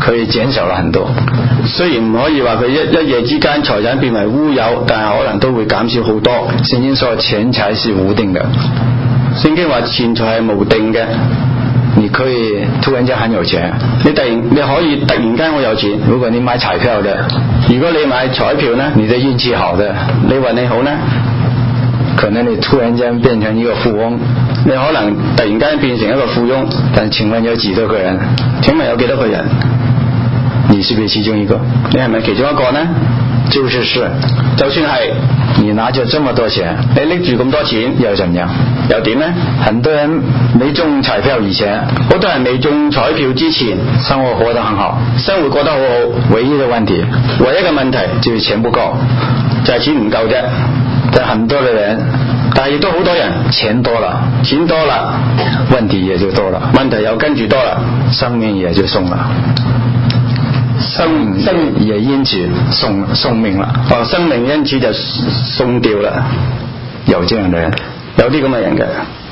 佢減少了很多。雖然唔可以話佢一一夜之間財產變為烏有，但係可能都會減少好多。聖經說錢財是無定的，聖經話錢財係無定嘅。你可以突然間很有錢，你突然你可以突然間好有錢。如果你買彩票的，如果你買彩票呢，你的運氣好的，你運氣好呢，可能你突然間變成一個富翁，你可能突然間變成一個富翁。但請問有幾多個人？請問有幾多個人？你是不是其中一個？你係咪其中一個呢？就是是，就算係你拿着這麼多錢，你拎住咁多錢又怎樣？又點呢？很多人沒中彩票以前，好多人未中彩票之前，生活過得很好，生活過得好好。唯一的問題，唯一嘅問題就是錢不夠，就係錢唔夠啫。但很多嘅人，但係亦都好多人錢多了，錢多了，問題也就多了，問題又跟住多了，生命也就鬆了。生生也因此送送命了，哦，生命因此就送掉了。有這樣的人，有啲咁嘅人嘅。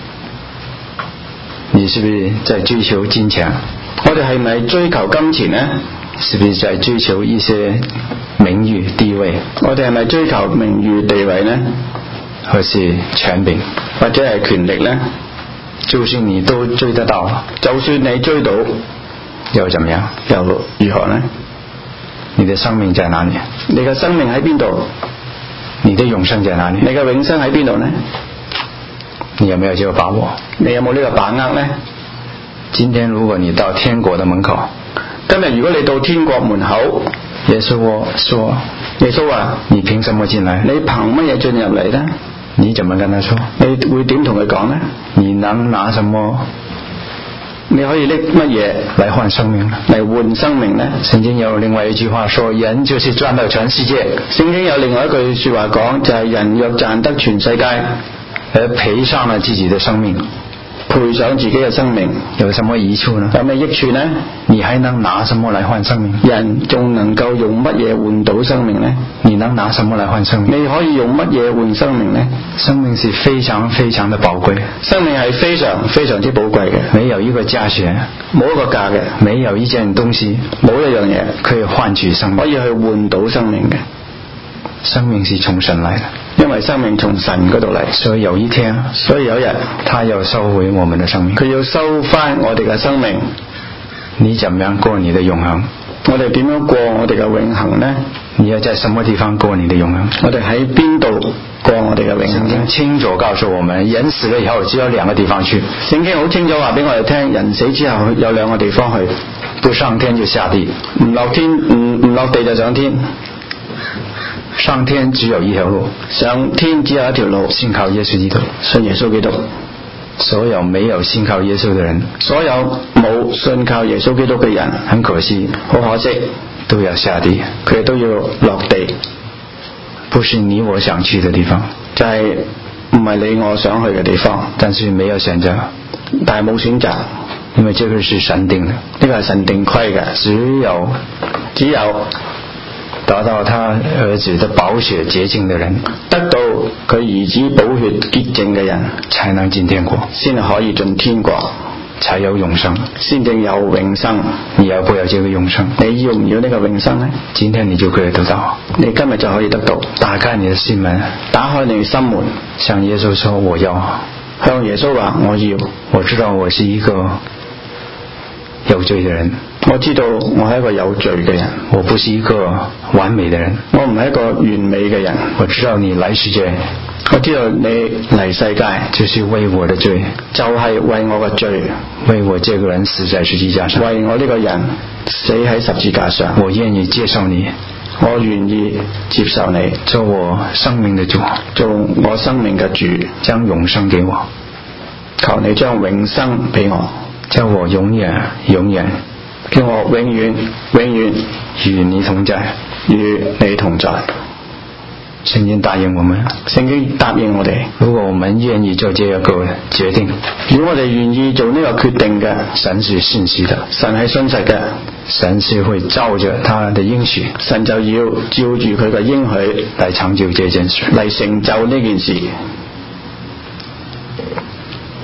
你是不是在追求金錢？我哋係咪追求金錢呢？是不是在追求一些名譽地位？我哋係咪追求名譽地位呢？或是權柄，或者係權力呢？就算你都追得到，就算你追到，又怎麼樣？又如何呢？你的生命在哪裏？你嘅生命喺邊度？你的永生在哪裏？你嘅永生喺邊度呢？你有沒有這個把握？你有冇呢個把握呢？今天如果你到天國的門口，今日如果你到天國門口，耶穌說，耶穌話：你憑什麼進來？你憑乜嘢進入嚟呢？你怎麼跟他說？你會點同佢講呢？你能拿什麼？你可以拎乜嘢嚟換生命？嚟換生命呢？聖經有另外一句話說：人就是賺到全世界。聖經有另外一句說話講，就係、是、人若賺得全世界，而賠上了自己的生命，賠上自己嘅生命，有什麼益處呢？有咩益處呢？你還能拿什麼來換生命？人仲能夠用乜嘢換到生命呢？你能拿什麼來換生命？你可以用乜嘢換生命呢？生命是非常非常的寶貴，生命係非常非常之寶貴嘅，沒有一個價錢，冇一個價嘅，沒有一件東西，冇一樣嘢可以換取生命，可以去換到生命嘅。生命是從神來的，因為生命從神嗰度嚟，所以有一天，所以有一日，他要收回我們的生命，佢要收翻我哋嘅生命。你怎麼樣過你的永恆？我哋點樣過我哋嘅永恆呢？你要在什麼地方過你的永恆？我哋喺邊度過我哋嘅永恆？聖經清楚告訴我們，人死了以後只有兩個地方去。聖經好清楚話俾我哋聽，人死之後有兩個地方去，不上天就下地，唔落天唔唔落地就上天。上天只有一條路，上天只有一條路，信靠耶穌基督，信耶穌基督。所有沒有信靠耶穌的人，所有冇信靠耶穌基督嘅人，很可惜，好可惜，都要下地，佢哋都要落地，不是你我想去的地方，就係唔係你我想去嘅地方，但是沒有選擇，但係冇選擇，因為這個是神定的，呢個係神定規嘅，只有只有得到他兒子的寶血潔淨的人，得到佢兒子寶血潔淨嘅人，才能進天國，先可以進天國，才有永生，先正有永生。你要不要這個永生？你要唔要呢個永生呢？今天你就可以得到，你今日就可以得到。打開你的心門，打開你的心門，向耶穌說我要，向耶穌話我要。我知道我是一個有罪的人，我知道我係一個有罪嘅人，我不是一個完美的人，我唔係一個完美嘅人。我知道你來世界，我知道你嚟世界就是為我的罪，就係為我嘅罪，為我這個人死在十字架上，為我呢個人死喺十字架上。我願意接受你，我願意接受你做我生命的主，做我生命嘅主，將永生給我，求你將永生俾我，叫我永遠永遠，叫我永遠永遠與你同在，與你同在。聖經答應我們，聖經答應我哋，如果我們願意做這個決定，如果我哋願意做呢個決定嘅，神是信實的，神係信實嘅，神是會照着他的應許，神就要照住佢嘅應許嚟成就這件事，嚟成就呢件事。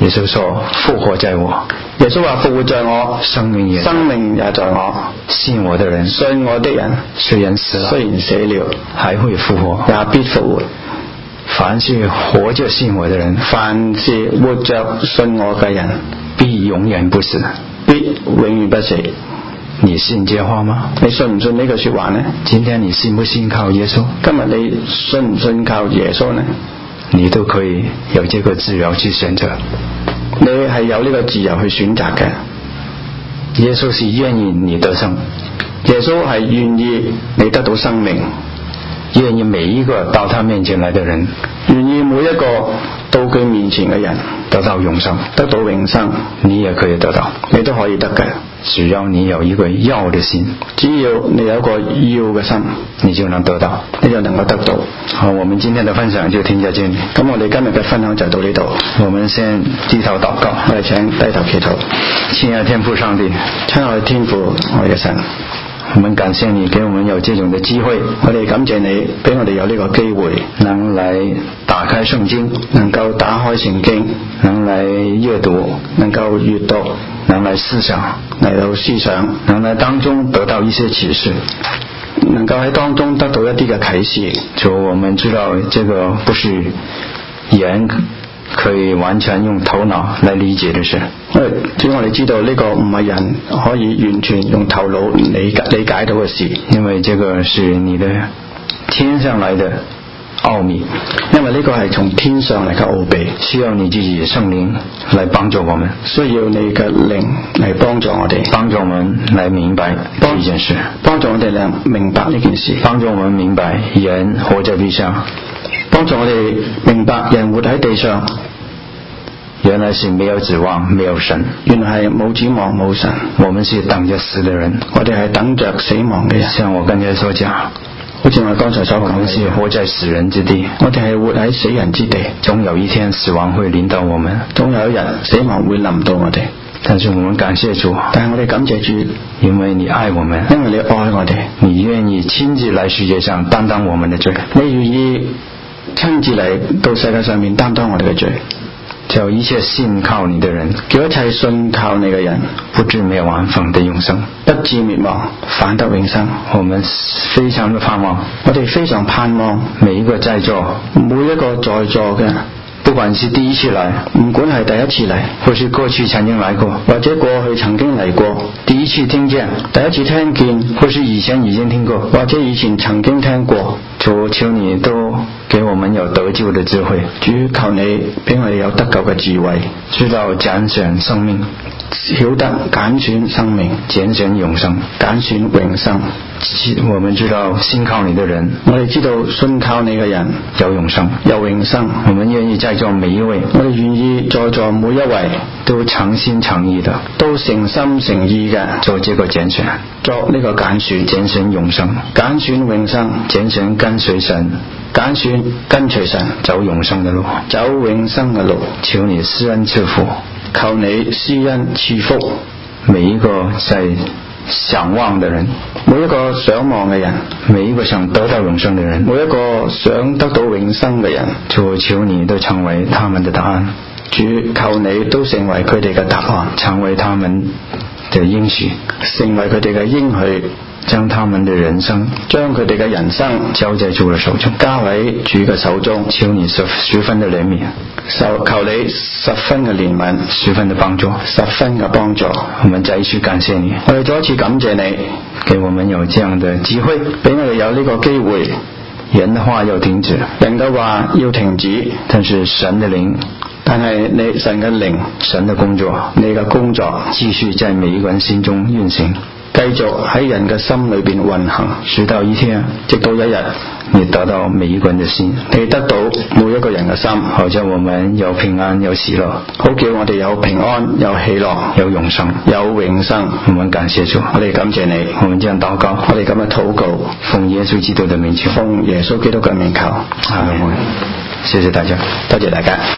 耶穌說復活在我， 耶穌話復活在我， 生命也生命也在我。 信我的人， 信我的人， 雖然死了， 雖然死了， 還會復活， 也必復活。 凡是活着信我的人， 凡是活着信我嘅人， 必永遠不死， 必永遠不死。 你信這話嗎？ 你信唔信呢句說話呢？ 今天你信不信靠耶穌？ 今日你信唔信靠耶穌呢？ 你都可以有這個自由去選擇， 你係有呢個自由去選擇嘅。 耶穌是願意你得生， 耶穌係願意你得到生命， 願意每一個到他面前來的人， 願意每一個到佢面前嘅人得到永生， 得到永生。 你也可以得到， 你都可以得嘅， 只要你有一個要的心， 只要你有一個要嘅心， 你就能得到， 你就能夠得到。 好，我們今天的分享就聽到這裡。 咁我哋今日嘅分享就到呢度。 我們先低頭禱告， 我哋請低頭祈禱。 親愛的天父上帝， 親愛的天父，我哋嘅神， 我們感謝你給我們有這種的機會， 我哋感謝你俾我哋有呢個機會， 能來打開聖經， 能夠打開聖經， 能來閱讀， 能夠閱讀， 能來思想， 嚟到思想， 能來當中得到一些啟示， 能夠喺當中得到一啲嘅啟示。 就我們知道這個不是人可以完全用頭腦來理解的事， 主要我哋知道呢個唔係人可以完全用頭腦理解理解到嘅事， 因為這個是你的天上來的奧秘， 因為呢個係從天上嚟嘅奧秘， 需要你自己聖靈來幫助我們， 需要你嘅靈嚟幫助我哋， 幫助我們來明白這件事， 幫助我哋嚟明白呢件事， 幫助我們明白人活在地上， 幫助我哋明白人活喺地上原來是沒有指望，沒有神， 原來係冇指望冇神， 我們是等着死的人， 我哋係等着死亡嘅人。 像我剛才所講， 好似我剛才所講， 我們是活在死人之地， 我哋係活喺死人之地， 總有一天死亡會臨到我們， 總有一日死亡會臨到我哋。 但是我們感謝主， 但係我哋感謝主， 因為你愛我們， 因為你愛我哋， 你願意親自來世界上擔當我們的罪， 你願意親自嚟到世界上面擔當我哋嘅罪， 叫一切信靠你的人， 叫一切信靠你嘅人不至滅亡，反得永生， 不至滅亡，反得永生。 我們非常的盼望， 我哋非常盼望每一個在座， 每一個在座嘅， 不管是第一次來， 唔管係第一次嚟， 或是過去曾經來過， 或者過去曾經嚟過， 第一次聽見， 第一次聽見， 或是以前已經聽過， 或者以前曾經聽過， 主求你都給我們有得救的智慧， 主求你俾我哋有得救嘅智慧， 知道揀選生命， 曉得揀選生命， 揀選永生， 揀選永生。 我們知道信靠你的人， 我哋知道信靠你嘅人有永生， 有永生。 我們願意在座每一位， 我哋願意在座每一位都誠心誠意的， 都誠心誠意嘅做這個揀選， 作呢個揀選， 揀選永生， 揀選永生， 揀選跟隨神， 揀選跟隨神， 走永生的路， 走永生嘅路。 求你施恩賜福， 求你施恩賜福， 每一個在想望的人， 每一個想望嘅人， 每一個想得到永生的人， 每一個想得到永生嘅人， 主求你都成為他們的答案， 主求你都成為佢哋嘅答案， 成為他們的應許， 成為佢哋嘅應許， 將他們的人生， 將佢哋嘅人生交在主嘅手中， 交喺主嘅手中。 求你十十分的憐憫， 求你十分嘅憐憫， 十分的幫助， 十分嘅幫助。 我們再一次感謝你， 我哋再一次感謝你， 給我們有這樣的機會， 俾我哋有呢個機會。 人的話要停止， 人嘅話要停止， 但是神的靈， 但係你神嘅靈， 神的工作， 你嘅工作繼續在每一個人心中運行， 繼續喺人嘅心裏邊運行， 直到一天， 直到一日， 你得到每一個人的心， 你得到每一個人嘅心， 好叫我們有平安有喜樂， 好叫我哋有平安有喜樂有永生有永生。 我們感謝主， 我哋感謝你， 我們這樣禱告， 我哋咁樣禱告， 奉耶穌基督的名求， 奉耶穌基督嘅名求， 阿門。謝謝大家， 多謝大家。